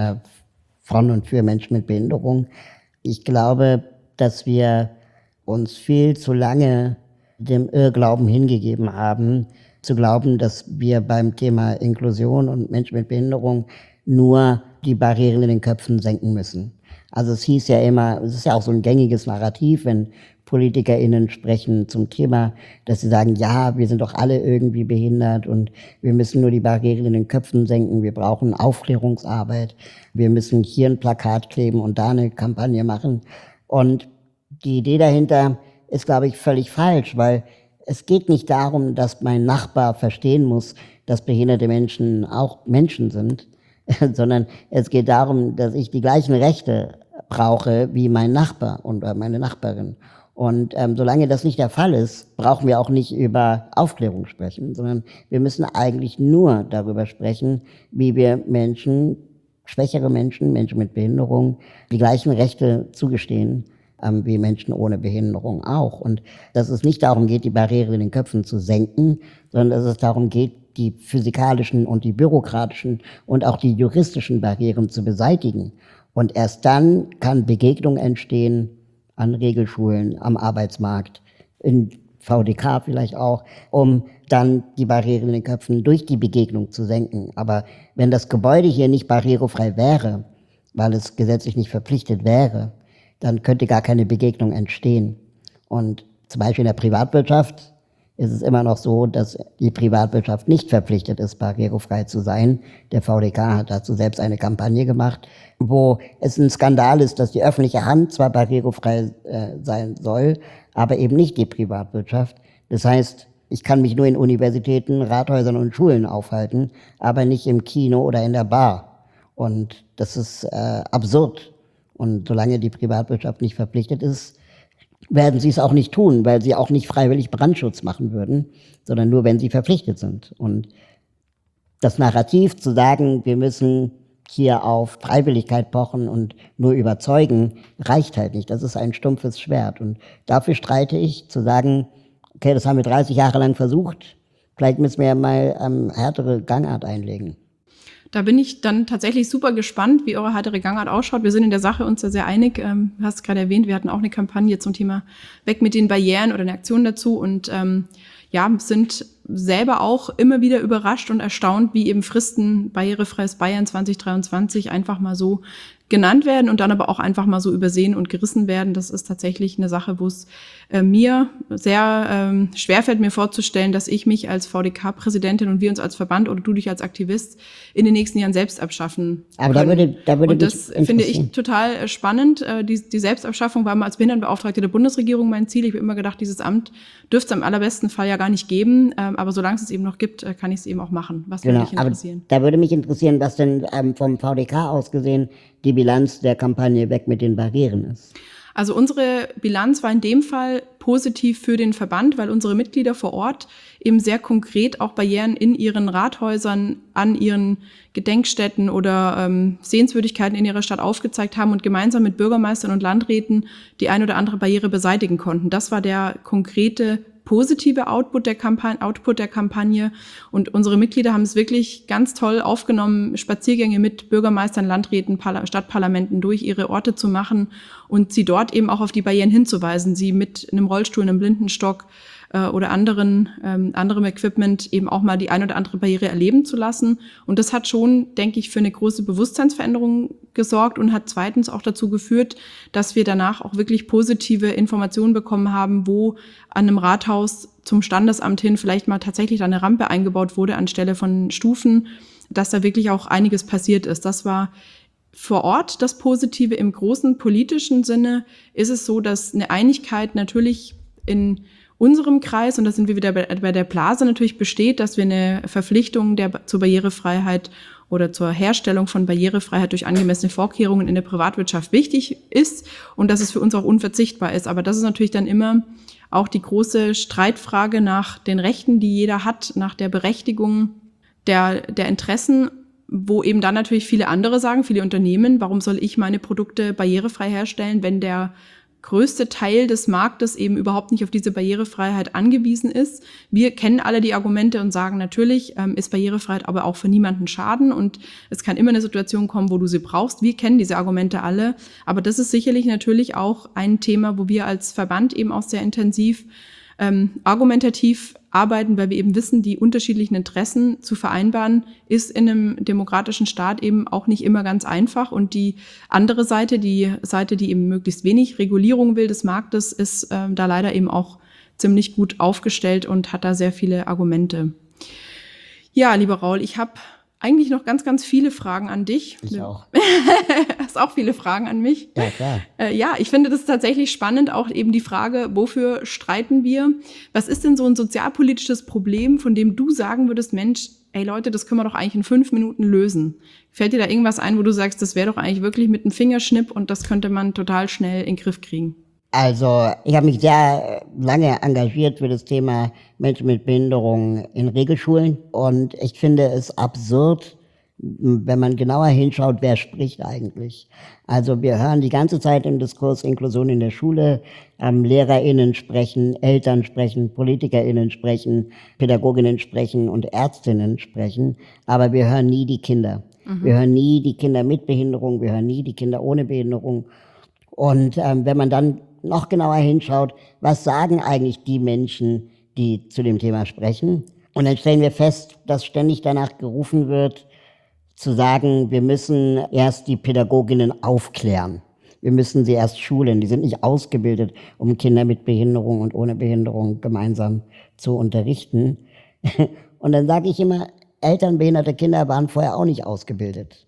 von und für Menschen mit Behinderung. Ich glaube, dass wir uns viel zu lange dem Irrglauben hingegeben haben, zu glauben, dass wir beim Thema Inklusion und Menschen mit Behinderung nur die Barrieren in den Köpfen senken müssen. Also es hieß ja immer, es ist ja auch so ein gängiges Narrativ, wenn PolitikerInnen sprechen zum Thema, dass sie sagen, ja, wir sind doch alle irgendwie behindert und wir müssen nur die Barrieren in den Köpfen senken, wir brauchen Aufklärungsarbeit, wir müssen hier ein Plakat kleben und da eine Kampagne machen. Und die Idee dahinter ist, glaube ich, völlig falsch, weil es geht nicht darum, dass mein Nachbar verstehen muss, dass behinderte Menschen auch Menschen sind, sondern es geht darum, dass ich die gleichen Rechte brauche wie mein Nachbar und meine Nachbarin. Und solange das nicht der Fall ist, brauchen wir auch nicht über Aufklärung sprechen, sondern wir müssen eigentlich nur darüber sprechen, wie wir Menschen, schwächere Menschen, Menschen mit Behinderung, die gleichen Rechte zugestehen wie Menschen ohne Behinderung auch. Und dass es nicht darum geht, die Barriere in den Köpfen zu senken, sondern dass es darum geht, die physikalischen und die bürokratischen und auch die juristischen Barrieren zu beseitigen. Und erst dann kann Begegnung entstehen an Regelschulen, am Arbeitsmarkt, in VDK vielleicht auch, um dann die Barrieren in den Köpfen durch die Begegnung zu senken. Aber wenn das Gebäude hier nicht barrierefrei wäre, weil es gesetzlich nicht verpflichtet wäre, dann könnte gar keine Begegnung entstehen. Und zum Beispiel in der Privatwirtschaft ist es immer noch so, dass die Privatwirtschaft nicht verpflichtet ist, barrierefrei zu sein. Der VDK hat dazu selbst eine Kampagne gemacht, wo es ein Skandal ist, dass die öffentliche Hand zwar barrierefrei sein soll, aber eben nicht die Privatwirtschaft. Das heißt, ich kann mich nur in Universitäten, Rathäusern und Schulen aufhalten, aber nicht im Kino oder in der Bar. Und das ist absurd. Und solange die Privatwirtschaft nicht verpflichtet ist, werden sie es auch nicht tun, weil sie auch nicht freiwillig Brandschutz machen würden, sondern nur, wenn sie verpflichtet sind. Und das Narrativ zu sagen, wir müssen hier auf Freiwilligkeit pochen und nur überzeugen, reicht halt nicht. Das ist ein stumpfes Schwert. Und dafür streite ich, zu sagen, okay, das haben wir 30 Jahre lang versucht, vielleicht müssen wir ja mal härtere Gangart einlegen. Da bin ich dann tatsächlich super gespannt, wie eure härtere Gangart ausschaut. Wir sind in der Sache uns ja sehr einig. Du hast es gerade erwähnt, wir hatten auch eine Kampagne zum Thema Weg mit den Barrieren oder eine Aktion dazu und sind selber auch immer wieder überrascht und erstaunt, wie eben Fristen Barrierefreies Bayern 2023 einfach mal so genannt werden und dann aber auch einfach mal so übersehen und gerissen werden. Das ist tatsächlich eine Sache, wo es mir sehr schwerfällt, mir vorzustellen, dass ich mich als VDK-Präsidentin und wir uns als Verband oder du dich als Aktivist in den nächsten Jahren selbst abschaffen Aber können. da würde und das finde ich total spannend. Die Selbstabschaffung war mal als Behindertenbeauftragte der Bundesregierung mein Ziel. Ich habe immer gedacht, dieses Amt dürfte es im allerbesten Fall ja gar nicht geben. Aber solange es eben noch gibt, kann ich es eben auch machen. Was würde dich interessieren? Aber da würde mich interessieren, was denn vom VDK aus gesehen die Bilanz der Kampagne Weg mit den Barrieren ist. Also unsere Bilanz war in dem Fall positiv für den Verband, weil unsere Mitglieder vor Ort eben sehr konkret auch Barrieren in ihren Rathäusern, an ihren Gedenkstätten oder Sehenswürdigkeiten in ihrer Stadt aufgezeigt haben und gemeinsam mit Bürgermeistern und Landräten die ein oder andere Barriere beseitigen konnten. Das war der konkrete positive Output der Kampagne. Und unsere Mitglieder haben es wirklich ganz toll aufgenommen, Spaziergänge mit Bürgermeistern, Landräten, Stadtparlamenten durch ihre Orte zu machen und sie dort eben auch auf die Barrieren hinzuweisen, sie mit einem Rollstuhl, einem Blindenstock oder anderem Equipment eben auch mal die ein oder andere Barriere erleben zu lassen. Und das hat schon, denke ich, für eine große Bewusstseinsveränderung gesorgt und hat zweitens auch dazu geführt, dass wir danach auch wirklich positive Informationen bekommen haben, wo an einem Rathaus zum Standesamt hin vielleicht mal tatsächlich eine Rampe eingebaut wurde anstelle von Stufen, dass da wirklich auch einiges passiert ist. Das war vor Ort das Positive. Im großen politischen Sinne ist es so, dass eine Einigkeit natürlich in unserem Kreis, und da sind wir wieder bei der Blase natürlich besteht, dass wir eine Verpflichtung zur Barrierefreiheit oder zur Herstellung von Barrierefreiheit durch angemessene Vorkehrungen in der Privatwirtschaft wichtig ist und dass es für uns auch unverzichtbar ist. Aber das ist natürlich dann immer auch die große Streitfrage nach den Rechten, die jeder hat, nach der Berechtigung der Interessen, wo eben dann natürlich viele andere sagen, viele Unternehmen, warum soll ich meine Produkte barrierefrei herstellen, wenn der größte Teil des Marktes eben überhaupt nicht auf diese Barrierefreiheit angewiesen ist. Wir kennen alle die Argumente und sagen, natürlich ist Barrierefreiheit aber auch für niemanden Schaden und es kann immer eine Situation kommen, wo du sie brauchst. Wir kennen diese Argumente alle, aber das ist sicherlich natürlich auch ein Thema, wo wir als Verband eben auch sehr intensiv argumentativ arbeiten, weil wir eben wissen, die unterschiedlichen Interessen zu vereinbaren, ist in einem demokratischen Staat eben auch nicht immer ganz einfach. Und die andere Seite, die eben möglichst wenig Regulierung will des Marktes, ist da leider eben auch ziemlich gut aufgestellt und hat da sehr viele Argumente. Ja, lieber Raul, ich habe eigentlich noch ganz, ganz viele Fragen an dich. Ich auch. Hast auch viele Fragen an mich. Ja, klar. Ja, ich finde das tatsächlich spannend, auch eben die Frage, wofür streiten wir? Was ist denn so ein sozialpolitisches Problem, von dem du sagen würdest, Mensch, ey Leute, das können wir doch eigentlich in 5 Minuten lösen. Fällt dir da irgendwas ein, wo du sagst, das wäre doch eigentlich wirklich mit einem Fingerschnipp und das könnte man total schnell in den Griff kriegen? Also ich habe mich sehr lange engagiert für das Thema Menschen mit Behinderung in Regelschulen und ich finde es absurd, wenn man genauer hinschaut, wer spricht eigentlich. Also wir hören die ganze Zeit im Diskurs Inklusion in der Schule, LehrerInnen sprechen, Eltern sprechen, PolitikerInnen sprechen, PädagogInnen sprechen und ÄrztInnen sprechen, aber wir hören nie die Kinder. Wir hören nie die Kinder mit Behinderung, wir hören nie die Kinder ohne Behinderung. Und wenn man dann noch genauer hinschaut, was sagen eigentlich die Menschen, die zu dem Thema sprechen? Und dann stellen wir fest, dass ständig danach gerufen wird, zu sagen, wir müssen erst die Pädagoginnen aufklären. Wir müssen sie erst schulen. Die sind nicht ausgebildet, um Kinder mit Behinderung und ohne Behinderung gemeinsam zu unterrichten. Und dann sage ich immer, Eltern behinderter Kinder waren vorher auch nicht ausgebildet.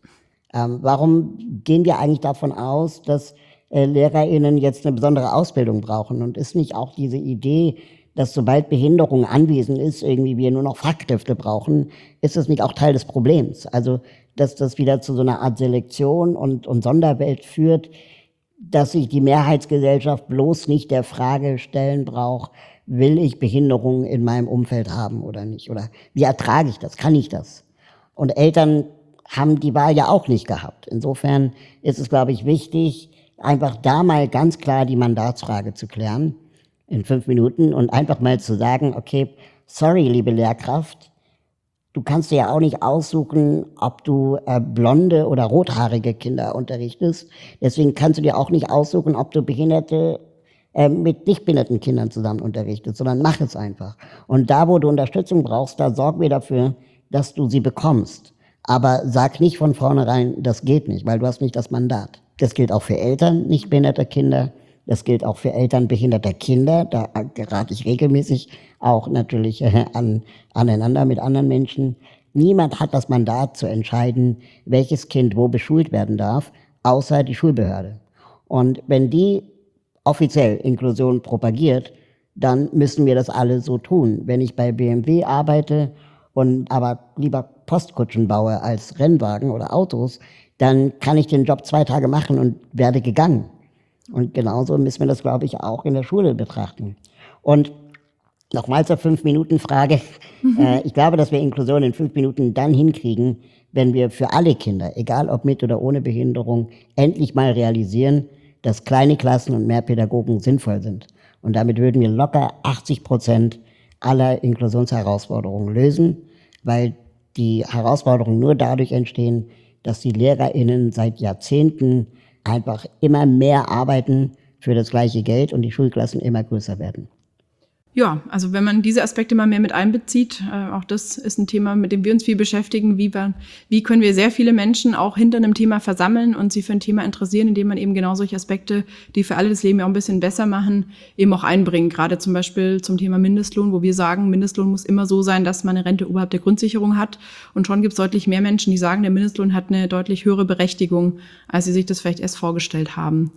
Warum gehen wir eigentlich davon aus, dass LehrerInnen jetzt eine besondere Ausbildung brauchen? Und ist nicht auch diese Idee, dass sobald Behinderung anwesend ist, irgendwie wir nur noch Fachkräfte brauchen, ist das nicht auch Teil des Problems? Also, dass das wieder zu so einer Art Selektion und Sonderwelt führt, dass sich die Mehrheitsgesellschaft bloß nicht der Frage stellen braucht, will ich Behinderung in meinem Umfeld haben oder nicht? Oder wie ertrage ich das? Kann ich das? Und Eltern haben die Wahl ja auch nicht gehabt. Insofern ist es, glaube ich, wichtig, einfach da mal ganz klar die Mandatsfrage zu klären in 5 Minuten und einfach mal zu sagen, okay, sorry, liebe Lehrkraft, du kannst dir ja auch nicht aussuchen, ob du blonde oder rothaarige Kinder unterrichtest. Deswegen kannst du dir auch nicht aussuchen, ob du Behinderte mit nicht behinderten Kindern zusammen unterrichtest, sondern mach es einfach. Und da, wo du Unterstützung brauchst, da sorgen wir dafür, dass du sie bekommst. Aber sag nicht von vornherein, das geht nicht, weil du hast nicht das Mandat. Das gilt auch für Eltern nicht behinderter Kinder. Das gilt auch für Eltern behinderter Kinder. Da gerate ich regelmäßig auch natürlich aneinander mit anderen Menschen. Niemand hat das Mandat zu entscheiden, welches Kind wo beschult werden darf, außer die Schulbehörde. Und wenn die offiziell Inklusion propagiert, dann müssen wir das alle so tun. Wenn ich bei BMW arbeite und aber lieber Postkutschen baue als Rennwagen oder Autos, dann kann ich den Job 2 Tage machen und werde gegangen. Und genauso müssen wir das, glaube ich, auch in der Schule betrachten. Und nochmal zur 5-Minuten-Frage. Ich glaube, dass wir Inklusion in 5 Minuten dann hinkriegen, wenn wir für alle Kinder, egal ob mit oder ohne Behinderung, endlich mal realisieren, dass kleine Klassen und mehr Pädagogen sinnvoll sind. Und damit würden wir locker 80% aller Inklusionsherausforderungen lösen, weil die Herausforderungen nur dadurch entstehen, dass die LehrerInnen seit Jahrzehnten einfach immer mehr arbeiten für das gleiche Geld und die Schulklassen immer größer werden. Ja, also wenn man diese Aspekte mal mehr mit einbezieht, auch das ist ein Thema, mit dem wir uns viel beschäftigen, wie können wir sehr viele Menschen auch hinter einem Thema versammeln und sie für ein Thema interessieren, indem man eben genau solche Aspekte, die für alle das Leben ja auch ein bisschen besser machen, eben auch einbringen. Gerade zum Beispiel zum Thema Mindestlohn, wo wir sagen, Mindestlohn muss immer so sein, dass man eine Rente oberhalb der Grundsicherung hat. Und schon gibt es deutlich mehr Menschen, die sagen, der Mindestlohn hat eine deutlich höhere Berechtigung, als sie sich das vielleicht erst vorgestellt haben.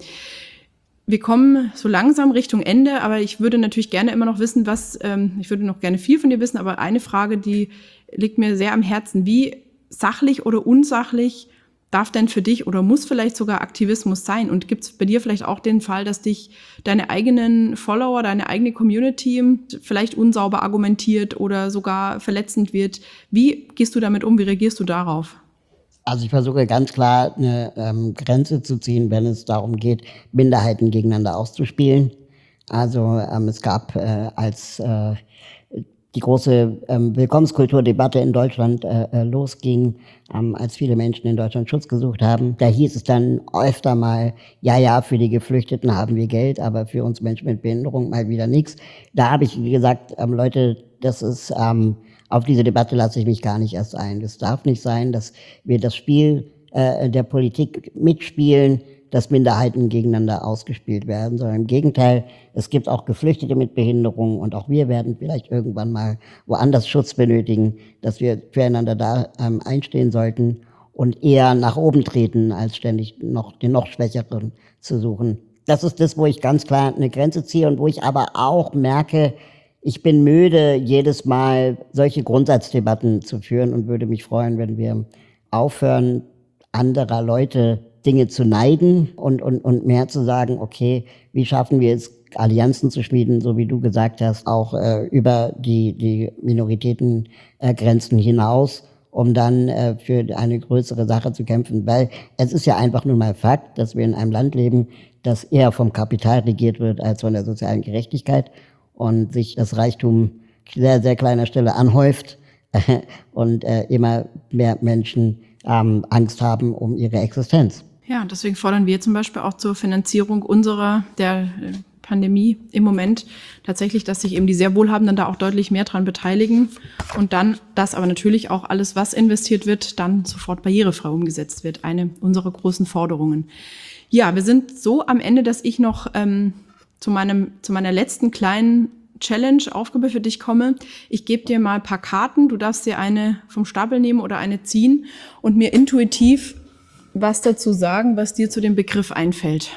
Wir kommen so langsam Richtung Ende, aber ich würde natürlich gerne immer noch wissen, ich würde noch gerne viel von dir wissen, aber eine Frage, die liegt mir sehr am Herzen. Wie sachlich oder unsachlich darf denn für dich oder muss vielleicht sogar Aktivismus sein? Und gibt es bei dir vielleicht auch den Fall, dass dich deine eigenen Follower, deine eigene Community vielleicht unsauber argumentiert oder sogar verletzend wird? Wie gehst du damit um? Wie reagierst du darauf? Also ich versuche ganz klar eine Grenze zu ziehen, wenn es darum geht, Minderheiten gegeneinander auszuspielen. Also es gab, als die große Willkommenskulturdebatte in Deutschland losging, als viele Menschen in Deutschland Schutz gesucht haben, da hieß es dann öfter mal, ja, für die Geflüchteten haben wir Geld, aber für uns Menschen mit Behinderung mal wieder nichts. Da habe ich gesagt, Leute, das ist... auf diese Debatte lasse ich mich gar nicht erst ein. Es darf nicht sein, dass wir das Spiel der Politik mitspielen, dass Minderheiten gegeneinander ausgespielt werden, sondern im Gegenteil, es gibt auch Geflüchtete mit Behinderung und auch wir werden vielleicht irgendwann mal woanders Schutz benötigen, dass wir füreinander da einstehen sollten und eher nach oben treten, als ständig den noch Schwächeren zu suchen. Das ist das, wo ich ganz klar eine Grenze ziehe und wo ich aber auch merke, ich bin müde, jedes Mal solche Grundsatzdebatten zu führen und würde mich freuen, wenn wir aufhören, anderer Leute Dinge zu neiden und mehr zu sagen, okay, wie schaffen wir es, Allianzen zu schmieden, so wie du gesagt hast, auch über die Minoritätengrenzen hinaus, um dann für eine größere Sache zu kämpfen. Weil es ist ja einfach nur mal Fakt, dass wir in einem Land leben, das eher vom Kapital regiert wird als von der sozialen Gerechtigkeit. Und sich das Reichtum sehr, sehr kleiner Stelle anhäuft und immer mehr Menschen Angst haben um ihre Existenz. Ja, deswegen fordern wir zum Beispiel auch zur Finanzierung der Pandemie im Moment tatsächlich, dass sich eben die sehr Wohlhabenden da auch deutlich mehr dran beteiligen und dann, dass aber natürlich auch alles, was investiert wird, dann sofort barrierefrei umgesetzt wird. Eine unserer großen Forderungen. Ja, wir sind so am Ende, dass ich noch zu meiner letzten kleinen Challenge-Aufgabe für dich komme. Ich gebe dir mal ein paar Karten. Du darfst dir eine vom Stapel nehmen oder eine ziehen und mir intuitiv was dazu sagen, was dir zu dem Begriff einfällt.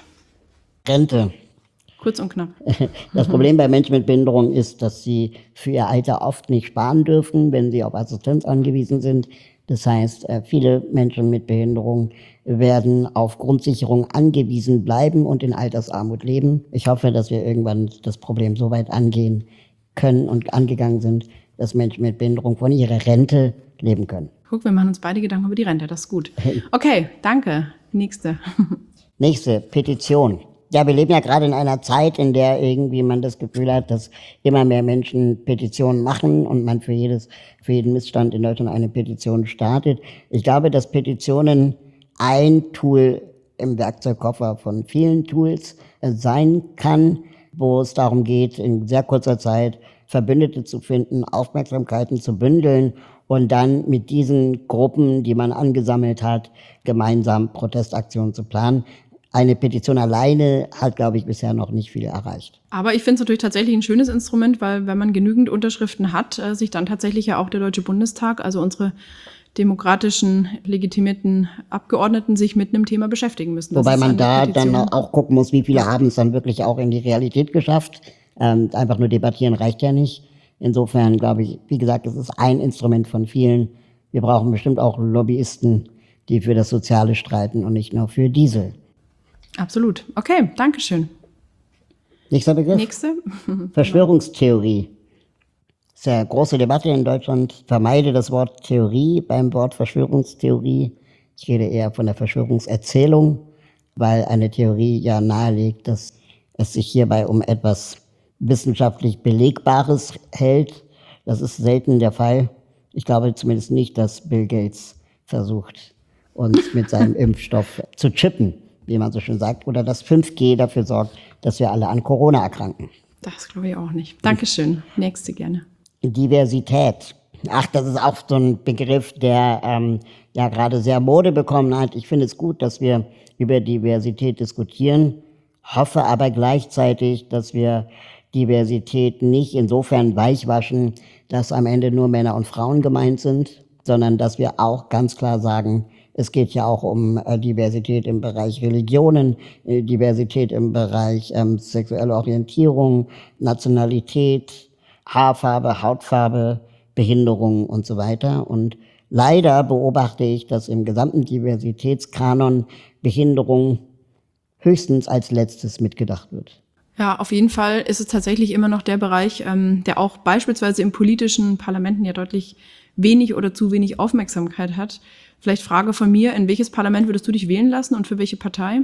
Rente. Kurz und knapp. Das Problem bei Menschen mit Behinderung ist, dass sie für ihr Alter oft nicht sparen dürfen, wenn sie auf Assistenz angewiesen sind. Das heißt, viele Menschen mit Behinderung werden auf Grundsicherung angewiesen bleiben und in Altersarmut leben. Ich hoffe, dass wir irgendwann das Problem so weit angehen können und angegangen sind, dass Menschen mit Behinderung von ihrer Rente leben können. Guck, wir machen uns beide Gedanken über die Rente, das ist gut. Okay, danke. Nächste. Nächste, Petition. Ja, wir leben ja gerade in einer Zeit, in der irgendwie man das Gefühl hat, dass immer mehr Menschen Petitionen machen und man für jeden Missstand in Deutschland eine Petition startet. Ich glaube, dass Petitionen ein Tool im Werkzeugkoffer von vielen Tools sein kann, wo es darum geht, in sehr kurzer Zeit Verbündete zu finden, Aufmerksamkeiten zu bündeln und dann mit diesen Gruppen, die man angesammelt hat, gemeinsam Protestaktionen zu planen. Eine Petition alleine hat, glaube ich, bisher noch nicht viel erreicht. Aber ich finde es natürlich tatsächlich ein schönes Instrument, weil wenn man genügend Unterschriften hat, sich dann tatsächlich ja auch der Deutsche Bundestag, also unsere demokratischen, legitimierten Abgeordneten sich mit einem Thema beschäftigen müssen. Wobei man da dann auch gucken muss, wie viele haben es dann wirklich auch in die Realität geschafft. Einfach nur debattieren reicht ja nicht. Insofern glaube ich, wie gesagt, es ist ein Instrument von vielen. Wir brauchen bestimmt auch Lobbyisten, die für das Soziale streiten und nicht nur für Diesel. Absolut. Okay, danke schön. Nächster Begriff? Nächste. Verschwörungstheorie. Das ist ja eine große Debatte in Deutschland. Vermeide das Wort Theorie beim Wort Verschwörungstheorie. Ich rede eher von der Verschwörungserzählung, weil eine Theorie ja nahelegt, dass es sich hierbei um etwas wissenschaftlich Belegbares hält. Das ist selten der Fall. Ich glaube zumindest nicht, dass Bill Gates versucht, uns mit seinem Impfstoff zu chippen, wie man so schön sagt, oder dass 5G dafür sorgt, dass wir alle an Corona erkranken. Das glaube ich auch nicht. Dankeschön. Nächste gerne. Diversität. Ach, das ist auch so ein Begriff, der ja gerade sehr Mode bekommen hat. Ich finde es gut, dass wir über Diversität diskutieren, hoffe aber gleichzeitig, dass wir Diversität nicht insofern weichwaschen, dass am Ende nur Männer und Frauen gemeint sind, sondern dass wir auch ganz klar sagen, es geht ja auch um Diversität im Bereich Religionen, Diversität im Bereich sexuelle Orientierung, Nationalität, Haarfarbe, Hautfarbe, Behinderung und so weiter. Und leider beobachte ich, dass im gesamten Diversitätskanon Behinderung höchstens als letztes mitgedacht wird. Ja, auf jeden Fall ist es tatsächlich immer noch der Bereich, der auch beispielsweise in politischen Parlamenten ja deutlich wenig oder zu wenig Aufmerksamkeit hat. Vielleicht Frage von mir, in welches Parlament würdest du dich wählen lassen und für welche Partei?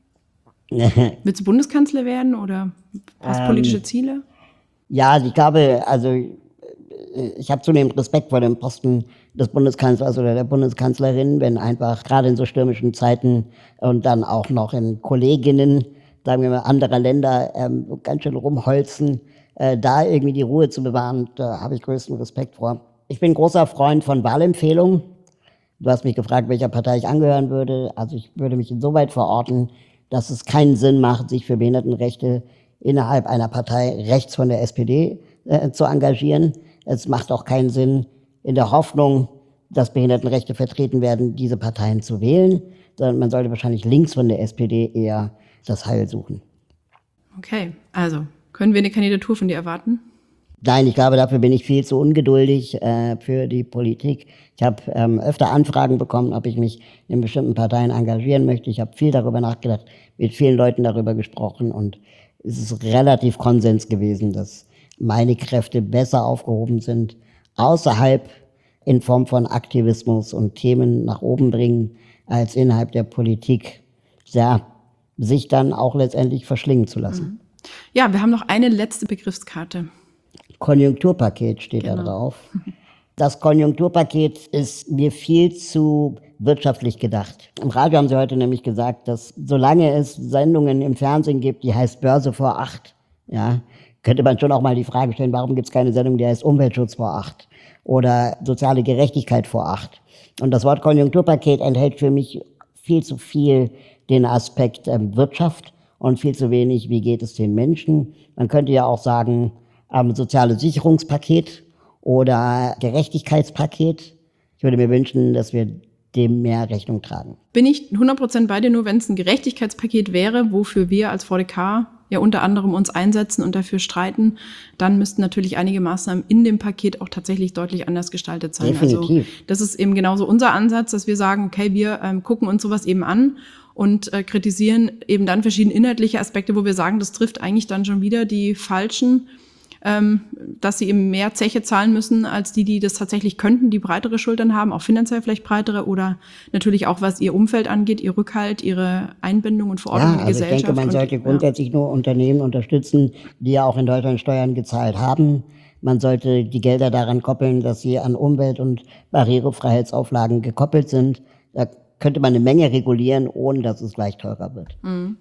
Willst du Bundeskanzler werden oder hast du politische Ziele? Ja, ich glaube, also ich habe zunehmend Respekt vor dem Posten des Bundeskanzlers oder der Bundeskanzlerin, wenn einfach gerade in so stürmischen Zeiten und dann auch noch in Kolleginnen, sagen wir mal, anderer Länder ganz schön rumholzen, da irgendwie die Ruhe zu bewahren, da habe ich größten Respekt vor. Ich bin großer Freund von Wahlempfehlungen. Du hast mich gefragt, welcher Partei ich angehören würde. Also ich würde mich insoweit verorten, dass es keinen Sinn macht, sich für Behindertenrechte innerhalb einer Partei rechts von der SPD zu engagieren. Es macht auch keinen Sinn, in der Hoffnung, dass Behindertenrechte vertreten werden, diese Parteien zu wählen, sondern man sollte wahrscheinlich links von der SPD eher das Heil suchen. Okay, also können wir eine Kandidatur von dir erwarten? Nein, ich glaube, dafür bin ich viel zu ungeduldig für die Politik. Ich habe öfter Anfragen bekommen, ob ich mich in bestimmten Parteien engagieren möchte. Ich habe viel darüber nachgedacht, mit vielen Leuten darüber gesprochen und es ist relativ Konsens gewesen, dass meine Kräfte besser aufgehoben sind, außerhalb in Form von Aktivismus und Themen nach oben bringen, als innerhalb der Politik, ja, sich dann auch letztendlich verschlingen zu lassen. Ja, wir haben noch eine letzte Begriffskarte. Konjunkturpaket steht da drauf. Das Konjunkturpaket ist mir viel zu wirtschaftlich gedacht. Im Radio haben sie heute nämlich gesagt, dass solange es Sendungen im Fernsehen gibt, die heißt Börse vor 8, Ja, könnte man schon auch mal die Frage stellen, warum gibt es keine Sendung, die heißt Umweltschutz vor 8 oder soziale Gerechtigkeit vor 8? Und das Wort Konjunkturpaket enthält für mich viel zu viel den Aspekt Wirtschaft und viel zu wenig, wie geht es den Menschen. Man könnte ja auch sagen, soziales Sicherungspaket oder Gerechtigkeitspaket. Ich würde mir wünschen, dass wir dem mehr Rechnung tragen. Bin ich 100% bei dir, nur wenn es ein Gerechtigkeitspaket wäre, wofür wir als VDK ja unter anderem uns einsetzen und dafür streiten, dann müssten natürlich einige Maßnahmen in dem Paket auch tatsächlich deutlich anders gestaltet sein. Definitiv. Also das ist eben genauso unser Ansatz, dass wir sagen, okay, wir gucken uns sowas eben an und kritisieren eben dann verschiedene inhaltliche Aspekte, wo wir sagen, das trifft eigentlich dann schon wieder die Falschen, dass sie eben mehr Zeche zahlen müssen als die das tatsächlich könnten, die breitere Schultern haben, auch finanziell vielleicht breitere oder natürlich auch, was ihr Umfeld angeht, ihr Rückhalt, ihre Einbindung und Verordnung in die Gesellschaft. Ich denke, man sollte grundsätzlich nur Unternehmen unterstützen, die ja auch in Deutschland Steuern gezahlt haben. Man sollte die Gelder daran koppeln, dass sie an Umwelt- und Barrierefreiheitsauflagen gekoppelt sind. Da könnte man eine Menge regulieren, ohne dass es gleich teurer wird. Mhm.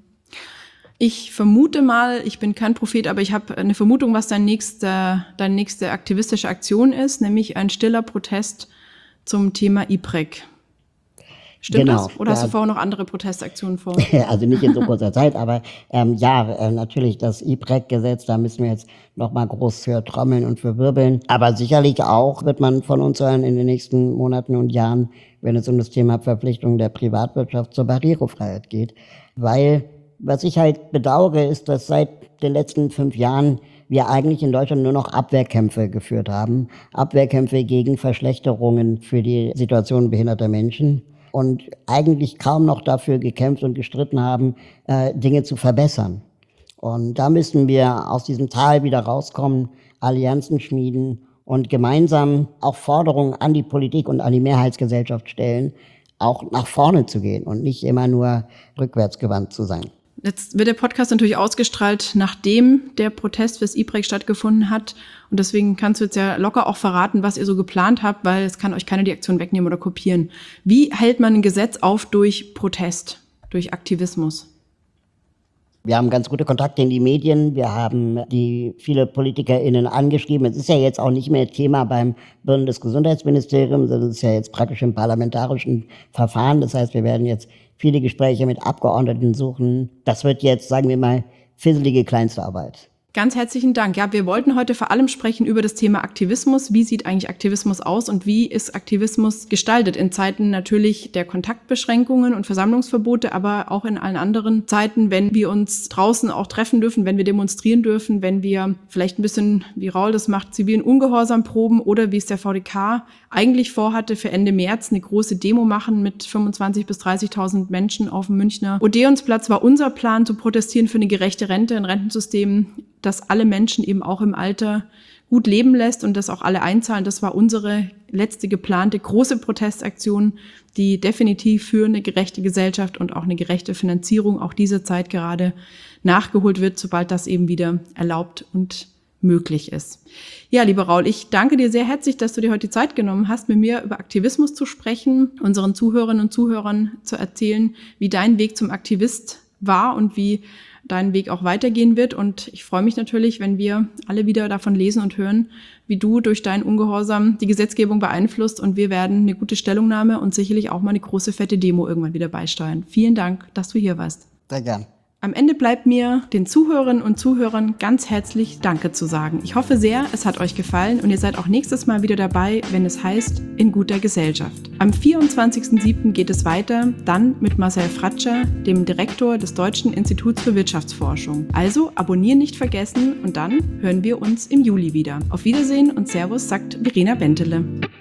Ich vermute mal, ich bin kein Prophet, aber ich habe eine Vermutung, was deine nächste aktivistische Aktion ist, nämlich ein stiller Protest zum Thema IPREC. Stimmt Genau, das? Oder hast du vorher noch andere Protestaktionen vor? Also nicht in so kurzer Zeit, aber natürlich das IPREC-Gesetz, da müssen wir jetzt noch mal groß für trommeln und für wirbeln. Aber sicherlich auch wird man von uns hören in den nächsten Monaten und Jahren, wenn es um das Thema Verpflichtung der Privatwirtschaft zur Barrierefreiheit geht. Weil was ich halt bedauere, ist, dass seit den letzten 5 Jahren wir eigentlich in Deutschland nur noch Abwehrkämpfe geführt haben. Abwehrkämpfe gegen Verschlechterungen für die Situation behinderter Menschen. Und eigentlich kaum noch dafür gekämpft und gestritten haben, Dinge zu verbessern. Und da müssen wir aus diesem Tal wieder rauskommen, Allianzen schmieden und gemeinsam auch Forderungen an die Politik und an die Mehrheitsgesellschaft stellen, auch nach vorne zu gehen und nicht immer nur rückwärtsgewandt zu sein. Jetzt wird der Podcast natürlich ausgestrahlt, nachdem der Protest fürs IPREC stattgefunden hat. Und deswegen kannst du jetzt ja locker auch verraten, was ihr so geplant habt, weil es kann euch keiner die Aktion wegnehmen oder kopieren. Wie hält man ein Gesetz auf durch Protest, durch Aktivismus? Wir haben ganz gute Kontakte in die Medien. Wir haben die viele PolitikerInnen angeschrieben. Es ist ja jetzt auch nicht mehr Thema beim Bundesgesundheitsministerium, sondern es ist ja jetzt praktisch im parlamentarischen Verfahren. Das heißt, wir werden jetzt viele Gespräche mit Abgeordneten suchen. Das wird jetzt, sagen wir mal, fisselige Kleinstarbeit. Ganz herzlichen Dank. Ja, wir wollten heute vor allem sprechen über das Thema Aktivismus. Wie sieht eigentlich Aktivismus aus und wie ist Aktivismus gestaltet in Zeiten natürlich der Kontaktbeschränkungen und Versammlungsverbote, aber auch in allen anderen Zeiten, wenn wir uns draußen auch treffen dürfen, wenn wir demonstrieren dürfen, wenn wir vielleicht ein bisschen, wie Raul das macht, zivilen Ungehorsam proben oder wie es der VDK eigentlich vorhatte, für Ende März eine große Demo machen mit 25.000 bis 30.000 Menschen auf dem Münchner Odeonsplatz. War unser Plan, zu protestieren für eine gerechte Rente, ein Rentensystem, das alle Menschen eben auch im Alter gut leben lässt und das auch alle einzahlen. Das war unsere letzte geplante große Protestaktion, die definitiv für eine gerechte Gesellschaft und auch eine gerechte Finanzierung auch dieser Zeit gerade nachgeholt wird, sobald das eben wieder erlaubt und möglich ist. Ja, lieber Raul, ich danke dir sehr herzlich, dass du dir heute die Zeit genommen hast, mit mir über Aktivismus zu sprechen, unseren Zuhörerinnen und Zuhörern zu erzählen, wie dein Weg zum Aktivist war und wie dein Weg auch weitergehen wird. Und ich freue mich natürlich, wenn wir alle wieder davon lesen und hören, wie du durch deinen Ungehorsam die Gesetzgebung beeinflusst. Und wir werden eine gute Stellungnahme und sicherlich auch mal eine große, fette Demo irgendwann wieder beisteuern. Vielen Dank, dass du hier warst. Sehr gern. Am Ende bleibt mir, den Zuhörerinnen und Zuhörern, ganz herzlich Danke zu sagen. Ich hoffe sehr, es hat euch gefallen und ihr seid auch nächstes Mal wieder dabei, wenn es heißt In guter Gesellschaft. Am 24.07. geht es weiter, dann mit Marcel Fratscher, dem Direktor des Deutschen Instituts für Wirtschaftsforschung. Also abonnieren nicht vergessen und dann hören wir uns im Juli wieder. Auf Wiedersehen und Servus, sagt Verena Bentele.